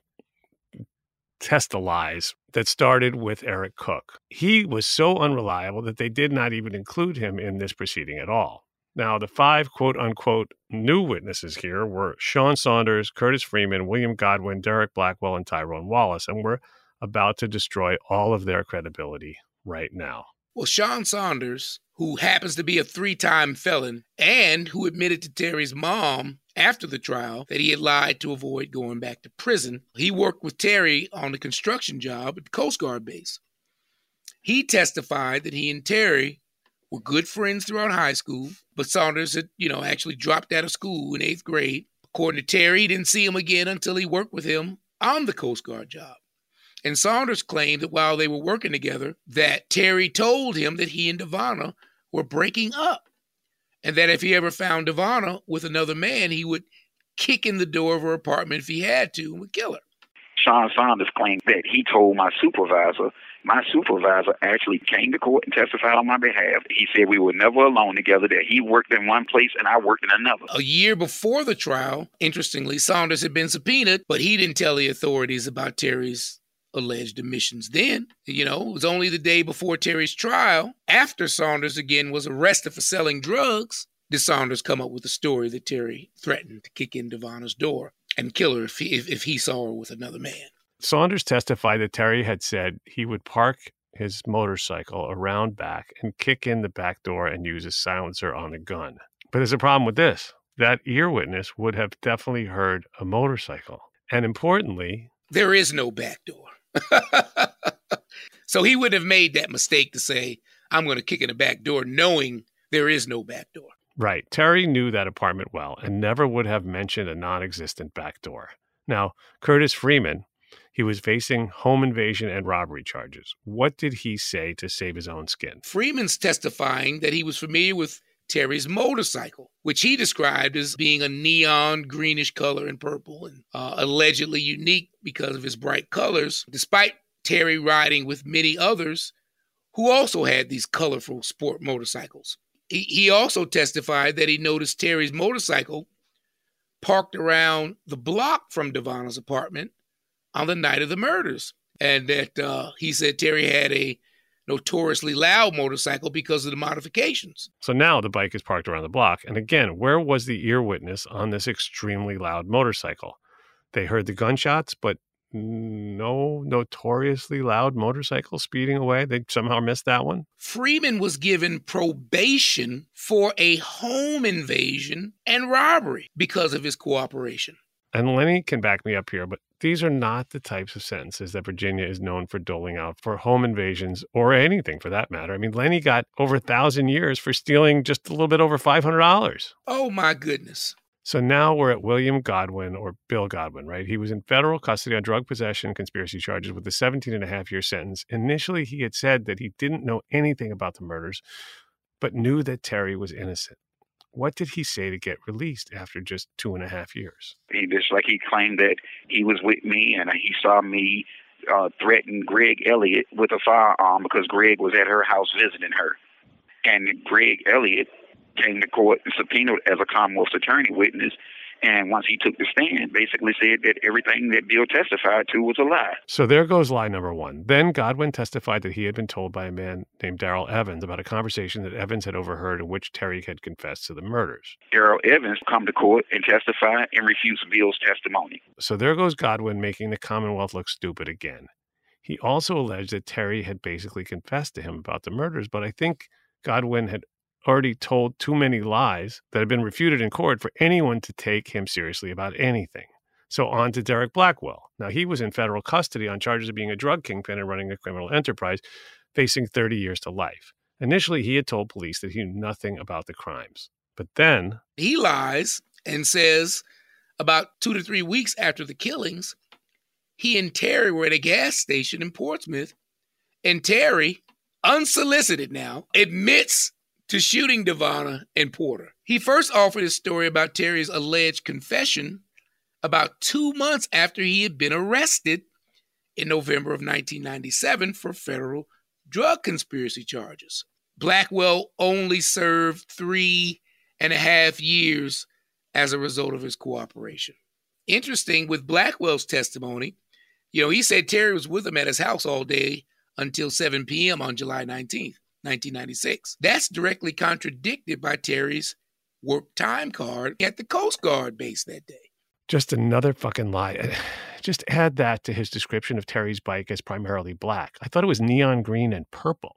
S4: test lies that started with Eric Cook. He was so unreliable that they did not even include him in this proceeding at all. Now, the five quote-unquote new witnesses here were Sean Saunders, Curtis Freeman, William Godwin, Derek Blackwell, and Tyrone Wallace, and we're about to destroy all of their credibility right now.
S5: Well, Sean Saunders, who happens to be a three-time felon and who admitted to Terry's mom after the trial that he had lied to avoid going back to prison, he worked with Terry on the construction job at the Coast Guard base. He testified that he and Terry were good friends throughout high school, but Saunders had, you know, actually dropped out of school in eighth grade. According to Terry, he didn't see him again until he worked with him on the Coast Guard job. And Saunders claimed that while they were working together, that Terry told him that he and Devonna were breaking up, and that if he ever found Devonna with another man, he would kick in the door of her apartment if he had to and would kill her.
S6: Sean Saunders claimed that he told my supervisor. My supervisor actually came to court and testified on my behalf. He said we were never alone together, that he worked in one place and I worked in another.
S5: A year before the trial, interestingly, Saunders had been subpoenaed, but he didn't tell the authorities about Terry's alleged admissions then. You know, it was only the day before Terry's trial, after Saunders again was arrested for selling drugs, did Saunders come up with the story that Terry threatened to kick in Devonna's door. and kill her if he, if, if he saw her with another man.
S4: Saunders testified that Terry had said he would park his motorcycle around back and kick in the back door and use a silencer on the gun. But there's a problem with this. That ear witness would have definitely heard a motorcycle. And importantly,
S5: there is no back door. So he would have made that mistake to say, I'm going to kick in the back door, knowing there is no back door.
S4: Right. Terry knew that apartment well and never would have mentioned a non-existent back door. Now, Curtis Freeman, he was facing home invasion and robbery charges. What did he say to save his own skin?
S5: Freeman's testifying that he was familiar with Terry's motorcycle, which he described as being a neon greenish color and purple, and uh, allegedly unique because of his bright colors, despite Terry riding with many others who also had these colorful sport motorcycles. He, he also testified that he noticed Terry's motorcycle parked around the block from Devana's apartment on the night of the murders, and that uh, he said Terry had a notoriously loud motorcycle because of the modifications.
S4: So now the bike is parked around the block, and again, where was the ear witness on this extremely loud motorcycle? They heard the gunshots, but no notoriously loud motorcycle speeding away. They somehow missed that one.
S5: Freeman was given probation for a home invasion and robbery because of his cooperation.
S4: And Lenny can back me up here, but these are not the types of sentences that Virginia is known for doling out for home invasions or anything for that matter. I mean, Lenny got over a thousand years for stealing just a little bit over five hundred dollars.
S5: Oh, my goodness.
S4: So now we're at William Godwin, or Bill Godwin, right? He was in federal custody on drug possession and conspiracy charges with a seventeen and a half year sentence. Initially, he had said that he didn't know anything about the murders, but knew that Terry was innocent. What did he say to get released after just two and a half years?
S6: He just like he claimed that he was with me and he saw me uh, threaten Greg Elliott with a firearm because Greg was at her house visiting her. And Greg Elliott came to court and subpoenaed as a Commonwealth's attorney witness. And once he took the stand, basically said that everything that Bill testified to was a lie.
S4: So there goes lie number one. Then Godwin testified that he had been told by a man named Darrell Evans about a conversation that Evans had overheard in which Terry had confessed to the murders.
S6: Darrell Evans come to court and testify and refutes Bill's testimony.
S4: So there goes Godwin making the Commonwealth look stupid again. He also alleged that Terry had basically confessed to him about the murders, but I think Godwin had already told too many lies that had been refuted in court for anyone to take him seriously about anything. So on to Derek Blackwell. Now, he was in federal custody on charges of being a drug kingpin and running a criminal enterprise, facing thirty years to life. Initially, he had told police that he knew nothing about the crimes. But then
S5: he lies and says about two to three weeks after the killings, he and Terry were at a gas station in Portsmouth, and Terry, unsolicited now, admits to shooting Devana and Porter. He first offered his story about Terry's alleged confession about two months after he had been arrested in November of nineteen ninety-seven for federal drug conspiracy charges. Blackwell only served three and a half years as a result of his cooperation. Interesting, with Blackwell's testimony, you know, he said Terry was with him at his house all day until seven p.m. on July nineteenth. nineteen ninety-six. That's directly contradicted by Terry's work time card at the Coast Guard base that day.
S4: Just another fucking lie. Just add that to his description of Terry's bike as primarily black. I thought it was neon green and purple.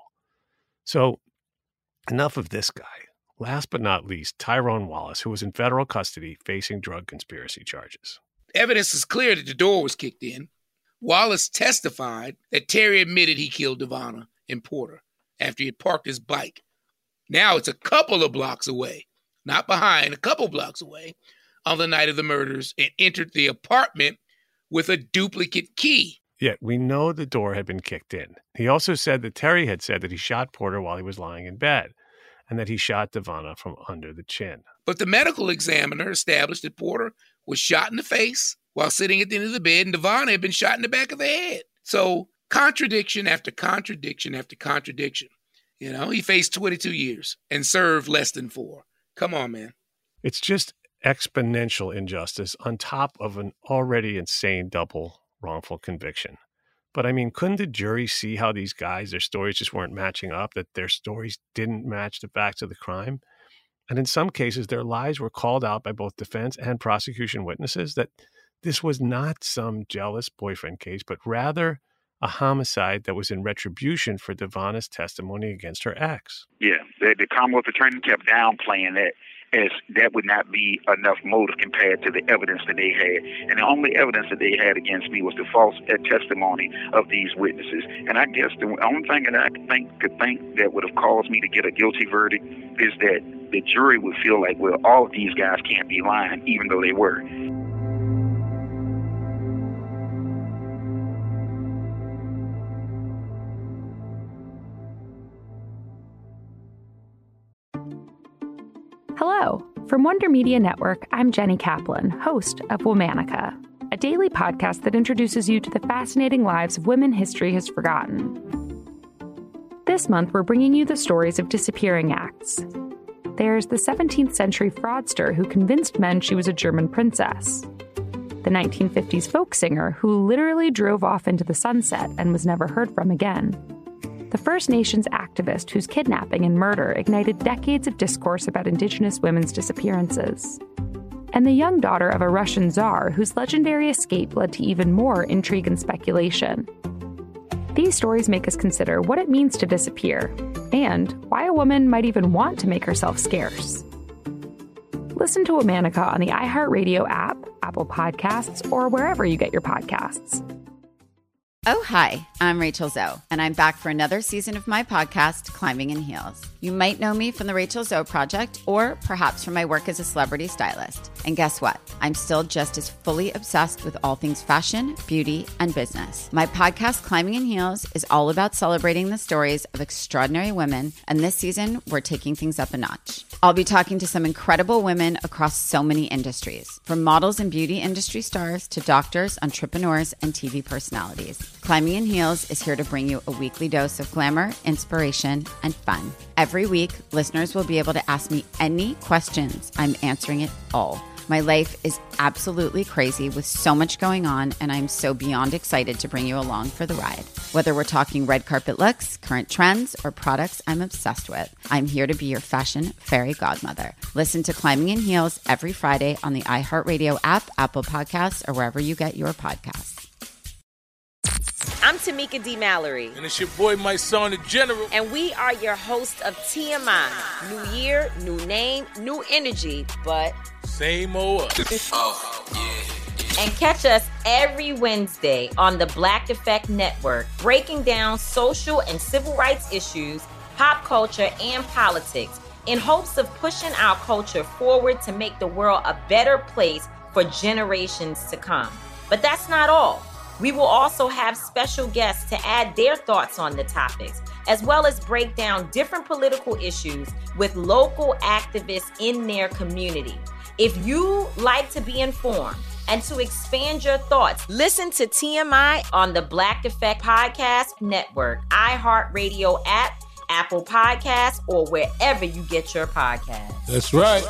S4: So enough of this guy. Last but not least, Tyrone Wallace, who was in federal custody facing drug conspiracy charges.
S5: Evidence is clear that the door was kicked in. Wallace testified that Terry admitted he killed Devana and Porter after he had parked his bike. Now it's a couple of blocks away, not behind, a couple blocks away, on the night of the murders, and entered the apartment with a duplicate key.
S4: Yet we know the door had been kicked in. He also said that Terry had said that he shot Porter while he was lying in bed, and that he shot Devana from under the chin.
S5: But the medical examiner established that Porter was shot in the face while sitting at the end of the bed, and Devana had been shot in the back of the head. So contradiction after contradiction after contradiction. You know, he faced twenty-two years and served less than four. Come on, man.
S4: It's just exponential injustice on top of an already insane double wrongful conviction. But I mean, couldn't the jury see how these guys, their stories just weren't matching up, that their stories didn't match the facts of the crime? And in some cases, their lies were called out by both defense and prosecution witnesses, that this was not some jealous boyfriend case, but rather a homicide that was in retribution for Devana's testimony against her ex.
S6: Yeah, the, the Commonwealth attorney kept downplaying that as that would not be enough motive compared to the evidence that they had. And the only evidence that they had against me was the false testimony of these witnesses. And I guess the only thing that I could think, could think that would have caused me to get a guilty verdict is that the jury would feel like, well, all of these guys can't be lying, even though they were.
S8: Hello. From Wonder Media Network, I'm Jenny Kaplan, host of Womanica, a daily podcast that introduces you to the fascinating lives of women history has forgotten. This month, we're bringing you the stories of disappearing acts. There's the seventeenth century fraudster who convinced men she was a German princess, the nineteen fifties folk singer who literally drove off into the sunset and was never heard from again, the First Nations activist whose kidnapping and murder ignited decades of discourse about Indigenous women's disappearances, and the young daughter of a Russian czar whose legendary escape led to even more intrigue and speculation. These stories make us consider what it means to disappear, and why a woman might even want to make herself scarce. Listen to Womanica on the iHeartRadio app, Apple Podcasts, or wherever you get your podcasts.
S1: Oh, hi, I'm Rachel Zoe, and I'm back for another season of my podcast, Climbing in Heels. You might know me from the Rachel Zoe Project, or perhaps from my work as a celebrity stylist. And guess what? I'm still just as fully obsessed with all things fashion, beauty, and business. My podcast, Climbing in Heels, is all about celebrating the stories of extraordinary women, and this season, we're taking things up a notch. I'll be talking to some incredible women across so many industries, from models and beauty industry stars to doctors, entrepreneurs, and T V personalities. Climbing in Heels is here to bring you a weekly dose of glamour, inspiration, and fun. Every week, listeners will be able to ask me any questions. I'm answering it all. My life is absolutely crazy with so much going on, and I'm so beyond excited to bring you along for the ride. Whether we're talking red carpet looks, current trends, or products I'm obsessed with, I'm here to be your fashion fairy godmother. Listen to Climbing in Heels every Friday on the iHeartRadio app, Apple Podcasts, or wherever you get your podcasts.
S9: I'm Tamika D. Mallory.
S10: And it's your boy, my son, the General.
S9: And we are your hosts of T M I. New year, new name, new energy, but
S10: same old us.
S9: Oh, yeah. And catch us every Wednesday on the Black Effect Network, breaking down social and civil rights issues, pop culture, and politics in hopes of pushing our culture forward to make the world a better place for generations to come. But that's not all. We will also have special guests to add their thoughts on the topics, as well as break down different political issues with local activists in their community. If you like to be informed and to expand your thoughts, listen to T M I on the Black Effect Podcast Network, iHeartRadio app, Apple Podcasts, or wherever you get your podcasts.
S10: That's right.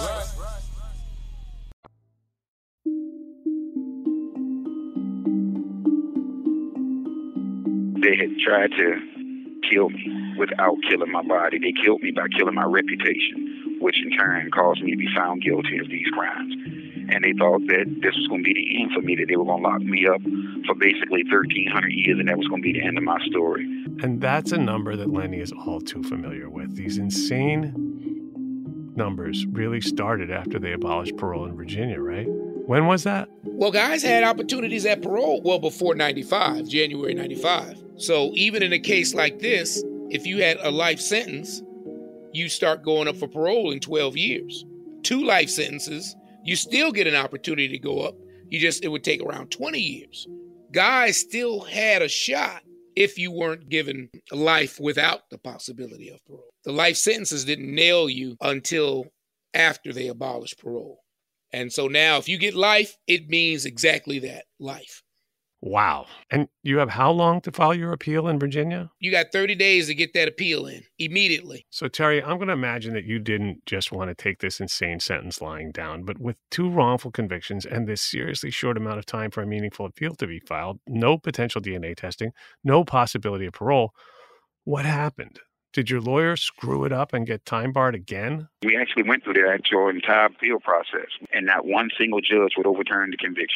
S6: They had tried to kill me without killing my body. They killed me by killing my reputation, which in turn caused me to be found guilty of these crimes. And they thought that this was going to be the end for me, that they were going to lock me up for basically thirteen hundred years, and that was going to be the end of my story.
S4: And that's a number that Lenny is all too familiar with. These insane numbers really started after they abolished parole in Virginia, right? When was that?
S5: Well, guys had opportunities at parole well before ninety-five, January ninety-five. So even in a case like this, if you had a life sentence, you start going up for parole in twelve years. Two life sentences, you still get an opportunity to go up. You just, it would take around twenty years. Guys still had a shot if you weren't given life without the possibility of parole. The life sentences didn't nail you until after they abolished parole. And so now if you get life, it means exactly that, life.
S4: Wow. And you have how long to file your appeal in Virginia?
S5: You got thirty days to get that appeal in, immediately.
S4: So, Terry, I'm going to imagine that you didn't just want to take this insane sentence lying down, but with two wrongful convictions and this seriously short amount of time for a meaningful appeal to be filed, no potential D N A testing, no possibility of parole, what happened? Did your lawyer screw it up and get time barred again?
S6: We actually went through the actual entire appeal process, and not one single judge would overturn the convictions.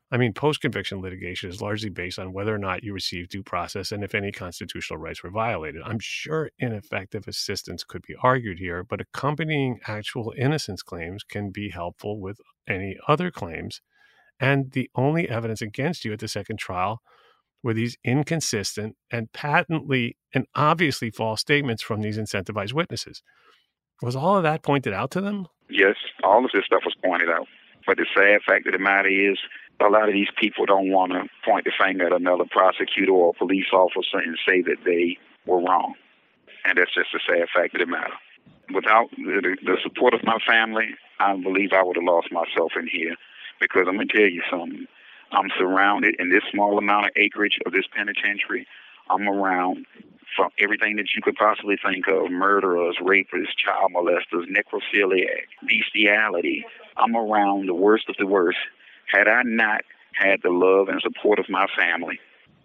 S4: I mean, post-conviction litigation is largely based on whether or not you received due process and if any constitutional rights were violated. I'm sure ineffective assistance could be argued here, but accompanying actual innocence claims can be helpful with any other claims. And the only evidence against you at the second trial were these inconsistent and patently and obviously false statements from these incentivized witnesses. Was all of that pointed out to them?
S6: Yes, all of this stuff was pointed out. But the sad fact of the matter is, a lot of these people don't want to point the finger at another prosecutor or police officer and say that they were wrong. And that's just the sad fact of the matter. Without the, the support of my family, I believe I would have lost myself in here. Because I'm going to tell you something. I'm surrounded in this small amount of acreage of this penitentiary. I'm around from everything that you could possibly think of: murderers, rapists, child molesters, necrophiliac, bestiality. I'm around the worst of the worst. Had I not had the love and support of my family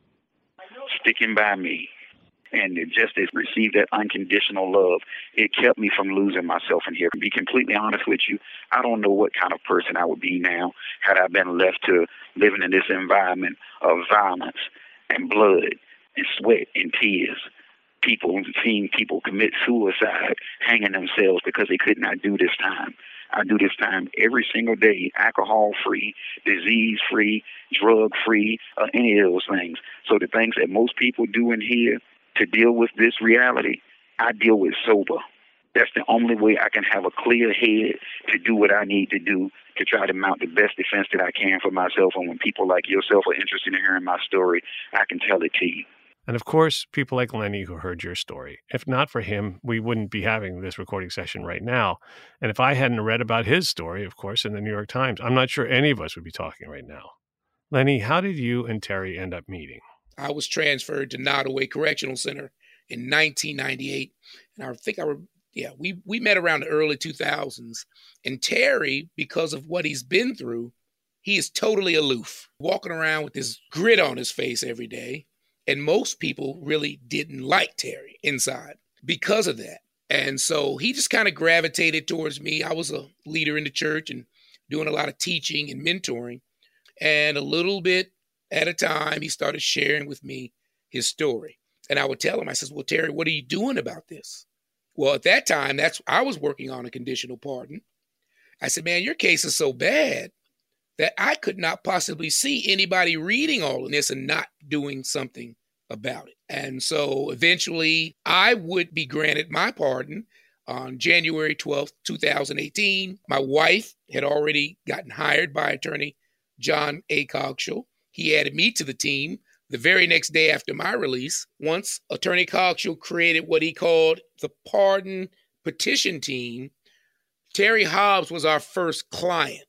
S6: sticking by me, and just to receive that unconditional love, it kept me from losing myself in here. To be completely honest with you, I don't know what kind of person I would be now had I been left to living in this environment of violence and blood and sweat and tears. People, seeing people commit suicide, hanging themselves because they could not do this time. I do this time every single day, alcohol-free, disease-free, drug-free, uh, any of those things. So the things that most people do in here to deal with this reality, I deal with sober. That's the only way I can have a clear head to do what I need to do to try to mount the best defense that I can for myself. And when people like yourself are interested in hearing my story, I can tell it to you.
S4: And of course, people like Lenny who heard your story. If not for him, we wouldn't be having this recording session right now. And if I hadn't read about his story, of course, in the New York Times, I'm not sure any of us would be talking right now. Lenny, how did you and Terry end up meeting?
S5: I was transferred to Nottoway Correctional Center in nineteen ninety-eight. And I think I were, yeah, we, we met around the early two thousands. And Terry, because of what he's been through, he is totally aloof, walking around with this grit on his face every day. And most people really didn't like Terry inside because of that. And so he just kind of gravitated towards me. I was a leader in the church and doing a lot of teaching and mentoring. And a little bit at a time, he started sharing with me his story. And I would tell him, I says, well, Terry, what are you doing about this? Well, at that time, that's I was working on a conditional pardon. I said, man, your case is so bad that I could not possibly see anybody reading all of this and not doing something about it. And so eventually I would be granted my pardon on January twelfth, twenty eighteen. My wife had already gotten hired by attorney John A. Cogshall. He added me to the team the very next day after my release. Once attorney Cogshall created what he called the pardon petition team, Terry Hobbs was our first client.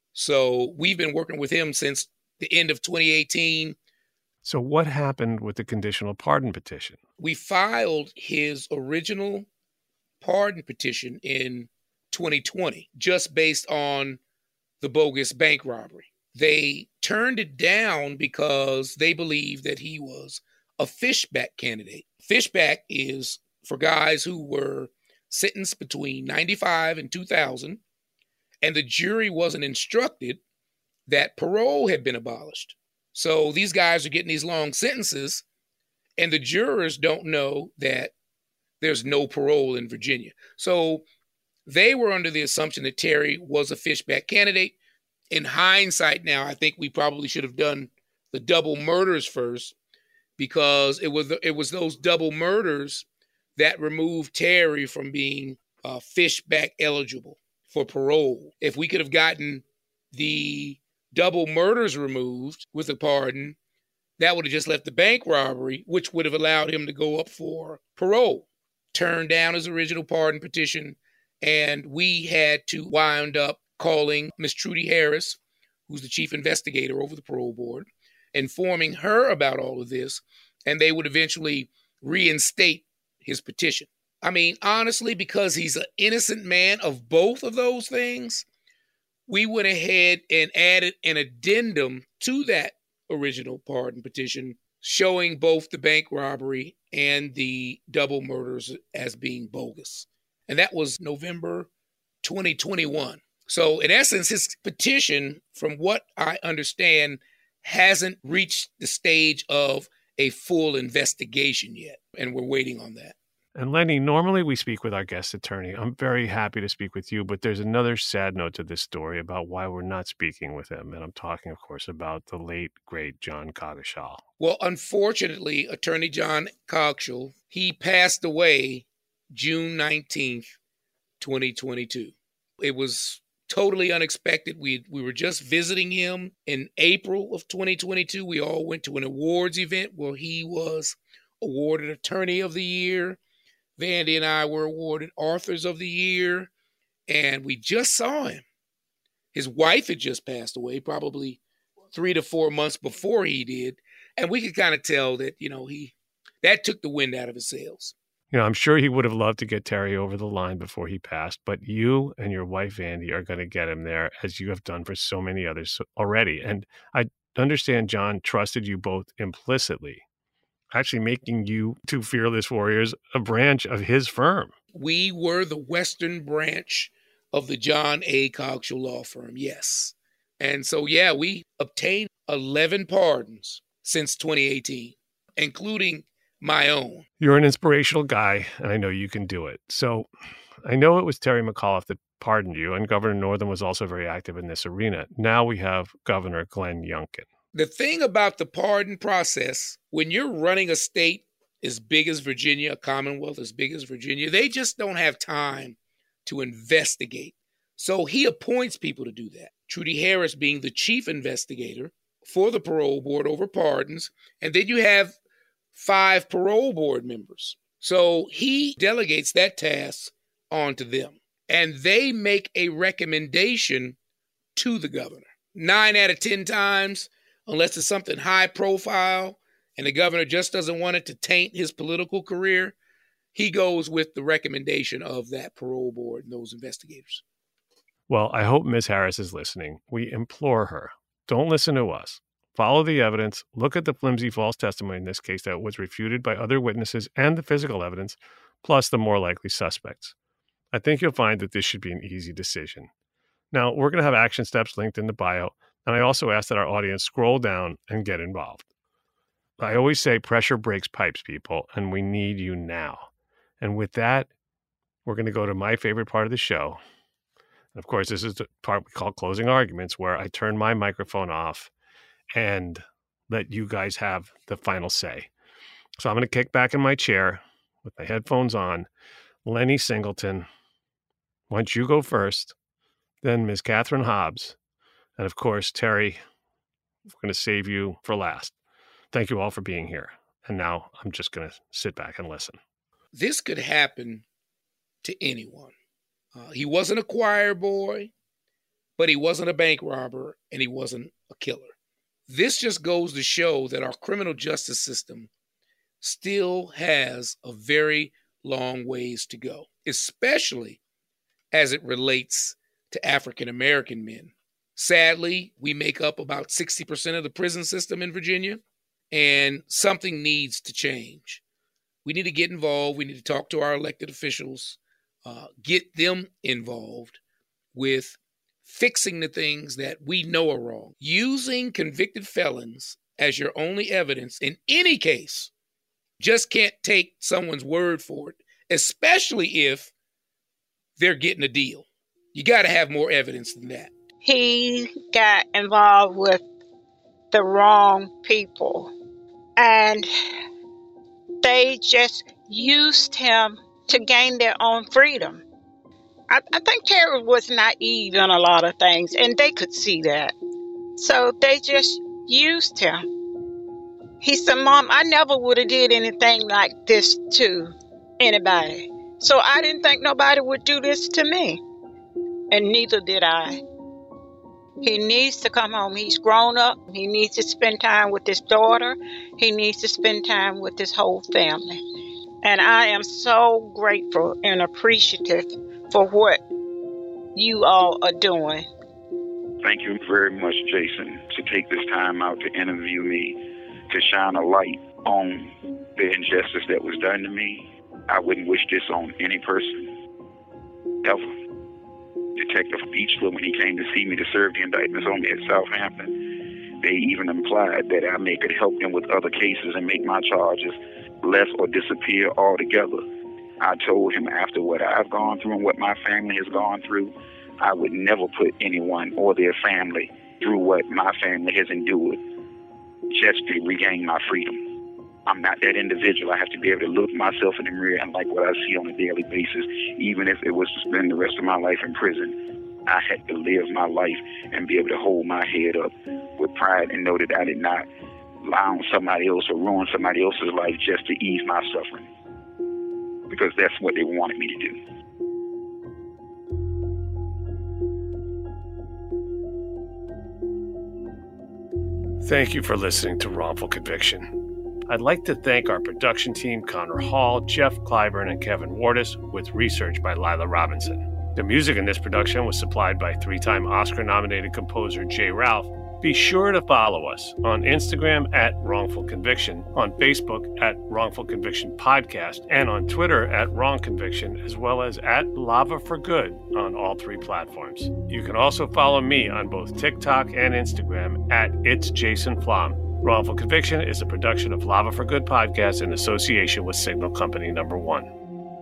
S5: So we've been working with him since the end of twenty eighteen.
S4: So what happened with the conditional pardon petition?
S5: We filed his original pardon petition in twenty twenty, just based on the bogus bank robbery. They turned it down because they believed that he was a fishback candidate. Fishback is for guys who were sentenced between ninety-five and two thousand. And the jury wasn't instructed that parole had been abolished. So these guys are getting these long sentences, and the jurors don't know that there's no parole in Virginia. So they were under the assumption that Terry was a fishback candidate. In hindsight now, I think we probably should have done the double murders first, because it was it was those double murders that removed Terry from being uh, fishback eligible for parole. If we could have gotten the double murders removed with a pardon, that would have just left the bank robbery, which would have allowed him to go up for parole. Turned down his original pardon petition, and we had to wind up calling Miss Trudy Harris, who's the chief investigator over the parole board, informing her about all of this, and they would eventually reinstate his petition. I mean, honestly, because he's an innocent man of both of those things, we went ahead and added an addendum to that original pardon petition showing both the bank robbery and the double murders as being bogus. And that was November twenty twenty-one. So in essence, his petition, from what I understand, hasn't reached the stage of a full investigation yet. And we're waiting on that.
S4: And Lenny, normally we speak with our guest attorney. I'm very happy to speak with you, but there's another sad note to this story about why we're not speaking with him. And I'm talking, of course, about the late, great John Coggeshall.
S5: Well, unfortunately, Attorney John Coggeshall, he passed away June nineteenth, twenty twenty-two. It was totally unexpected. We we were just visiting him in April of twenty twenty-two. We all went to an awards event where he was awarded Attorney of the Year. Vandy and I were awarded Authors of the Year, and we just saw him. His wife had just passed away, probably three to four months before he did, and we could kind of tell that, you know, he that took the wind out of his sails.
S4: You know, I'm sure he would have loved to get Terry over the line before he passed, but you and your wife, Vandy, are going to get him there, as you have done for so many others already. And I understand John trusted you both implicitly, actually making you two fearless warriors a branch of his firm.
S5: We were the Western branch of the John A. Coggeshall Law Firm, yes. And so, yeah, we obtained eleven pardons since twenty eighteen, including my own.
S4: You're an inspirational guy, and I know you can do it. So I know it was Terry McAuliffe that pardoned you, and Governor Northam was also very active in this arena. Now we have Governor Glenn Youngkin.
S5: The thing about the pardon process, when you're running a state as big as Virginia, a Commonwealth as big as Virginia, they just don't have time to investigate. So he appoints people to do that. Trudy Harris being the chief investigator for the parole board over pardons. And then you have five parole board members. So he delegates that task onto them. And they make a recommendation to the governor. Nine out of ten times, unless it's something high profile and the governor just doesn't want it to taint his political career, he goes with the recommendation of that parole board and those investigators.
S4: Well, I hope Miz Harris is listening. We implore her, don't listen to us. Follow the evidence. Look at the flimsy false testimony in this case that was refuted by other witnesses and the physical evidence, plus the more likely suspects. I think you'll find that this should be an easy decision. Now, we're going to have action steps linked in the bio, and I also ask that our audience scroll down and get involved. I always say pressure breaks pipes, people, and we need you now. And with that, we're going to go to my favorite part of the show. And of course, this is the part we call closing arguments, where I turn my microphone off and let you guys have the final say. So I'm going to kick back in my chair with my headphones on. Lenny Singleton, why don't you go first? Then Miz Catherine Hobbs. And of course, Terry, we're going to save you for last. Thank you all for being here. And now I'm just going to sit back and listen.
S5: This could happen to anyone. Uh, he wasn't a choir boy, but he wasn't a bank robber, and he wasn't a killer. This just goes to show that our criminal justice system still has a very long ways to go, especially as it relates to African American men. Sadly, we make up about sixty percent of the prison system in Virginia, and something needs to change. We need to get involved. We need to talk to our elected officials, uh, get them involved with fixing the things that we know are wrong. Using convicted felons as your only evidence in any case just can't take someone's word for it, especially if they're getting a deal. You got to have more evidence than that.
S7: He got involved with the wrong people, and they just used him to gain their own freedom. I, I think Terry was naive in a lot of things, and they could see that. So they just used him. He said, Mom, I never would have did anything like this to anybody. So I didn't think nobody would do this to me. And neither did I. He needs to come home. He's grown up. He needs to spend time with his daughter. He needs to spend time with his whole family. And I am so grateful and appreciative for what you all are doing.
S6: Thank you very much, Jason, to take this time out to interview me, to shine a light on the injustice that was done to me. I wouldn't wish this on any person, ever. Detective Beachler, when he came to see me to serve the indictments on me at Southampton, they even implied that I may could help them with other cases and make my charges less or disappear altogether. I told him after what I've gone through and what my family has gone through, I would never put anyone or their family through what my family has endured just to regain my freedom. I'm not that individual. I have to be able to look myself in the mirror and like what I see on a daily basis, even if it was to spend the rest of my life in prison. I had to live my life and be able to hold my head up with pride and know that I did not lie on somebody else or ruin somebody else's life just to ease my suffering, because that's what they wanted me to do.
S4: Thank you for listening to Wrongful Conviction. I'd like to thank our production team, Connor Hall, Jeff Clyburn, and Kevin Wardis, with research by Lila Robinson. The music in this production was supplied by three-time Oscar-nominated composer Jay Ralph. Be sure to follow us on Instagram at Wrongful Conviction, on Facebook at Wrongful Conviction Podcast, and on Twitter at Wrong Conviction, as well as at Lava for Good on all three platforms. You can also follow me on both TikTok and Instagram at It's Jason Flom. Wrongful Conviction is a production of Lava for Good Podcast in association with Signal Company Number One.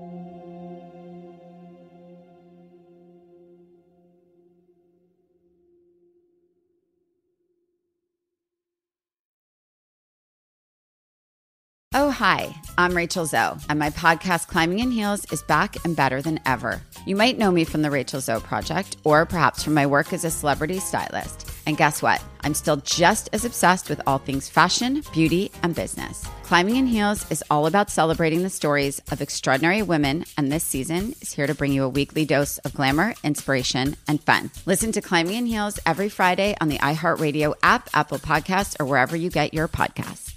S1: Oh, hi, I'm Rachel Zoe, and my podcast, Climbing in Heels, is back and better than ever. You might know me from the Rachel Zoe Project, or perhaps from my work as a celebrity stylist. And guess what? I'm still just as obsessed with all things fashion, beauty, and business. Climbing in Heels is all about celebrating the stories of extraordinary women, and this season is here to bring you a weekly dose of glamour, inspiration, and fun. Listen to Climbing in Heels every Friday on the iHeartRadio app, Apple Podcasts, or wherever you get your podcasts.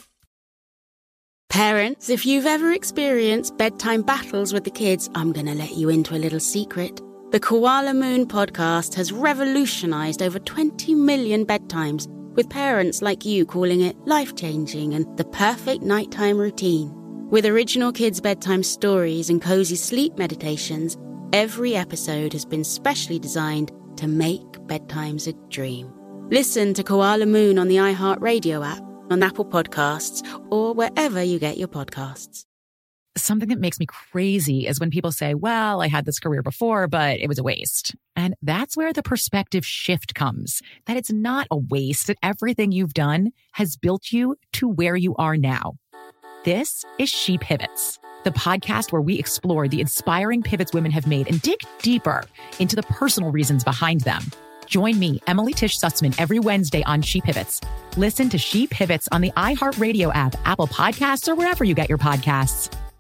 S2: Parents, if you've ever experienced bedtime battles with the kids, I'm going to let you into a little secret. The Koala Moon podcast has revolutionized over twenty million bedtimes, with parents like you calling it life-changing and the perfect nighttime routine. With original kids' bedtime stories and cozy sleep meditations, every episode has been specially designed to make bedtimes a dream. Listen to Koala Moon on the iHeartRadio app, on Apple Podcasts, or wherever you get your podcasts.
S3: Something that makes me crazy is when people say, well, I had this career before, but it was a waste. And that's where the perspective shift comes, that it's not a waste, that everything you've done has built you to where you are now. This is She Pivots, the podcast where we explore the inspiring pivots women have made and dig deeper into the personal reasons behind them. Join me, Emily Tish Sussman, every Wednesday on She Pivots. Listen to She Pivots on the iHeartRadio app, Apple Podcasts, or wherever you get your podcasts.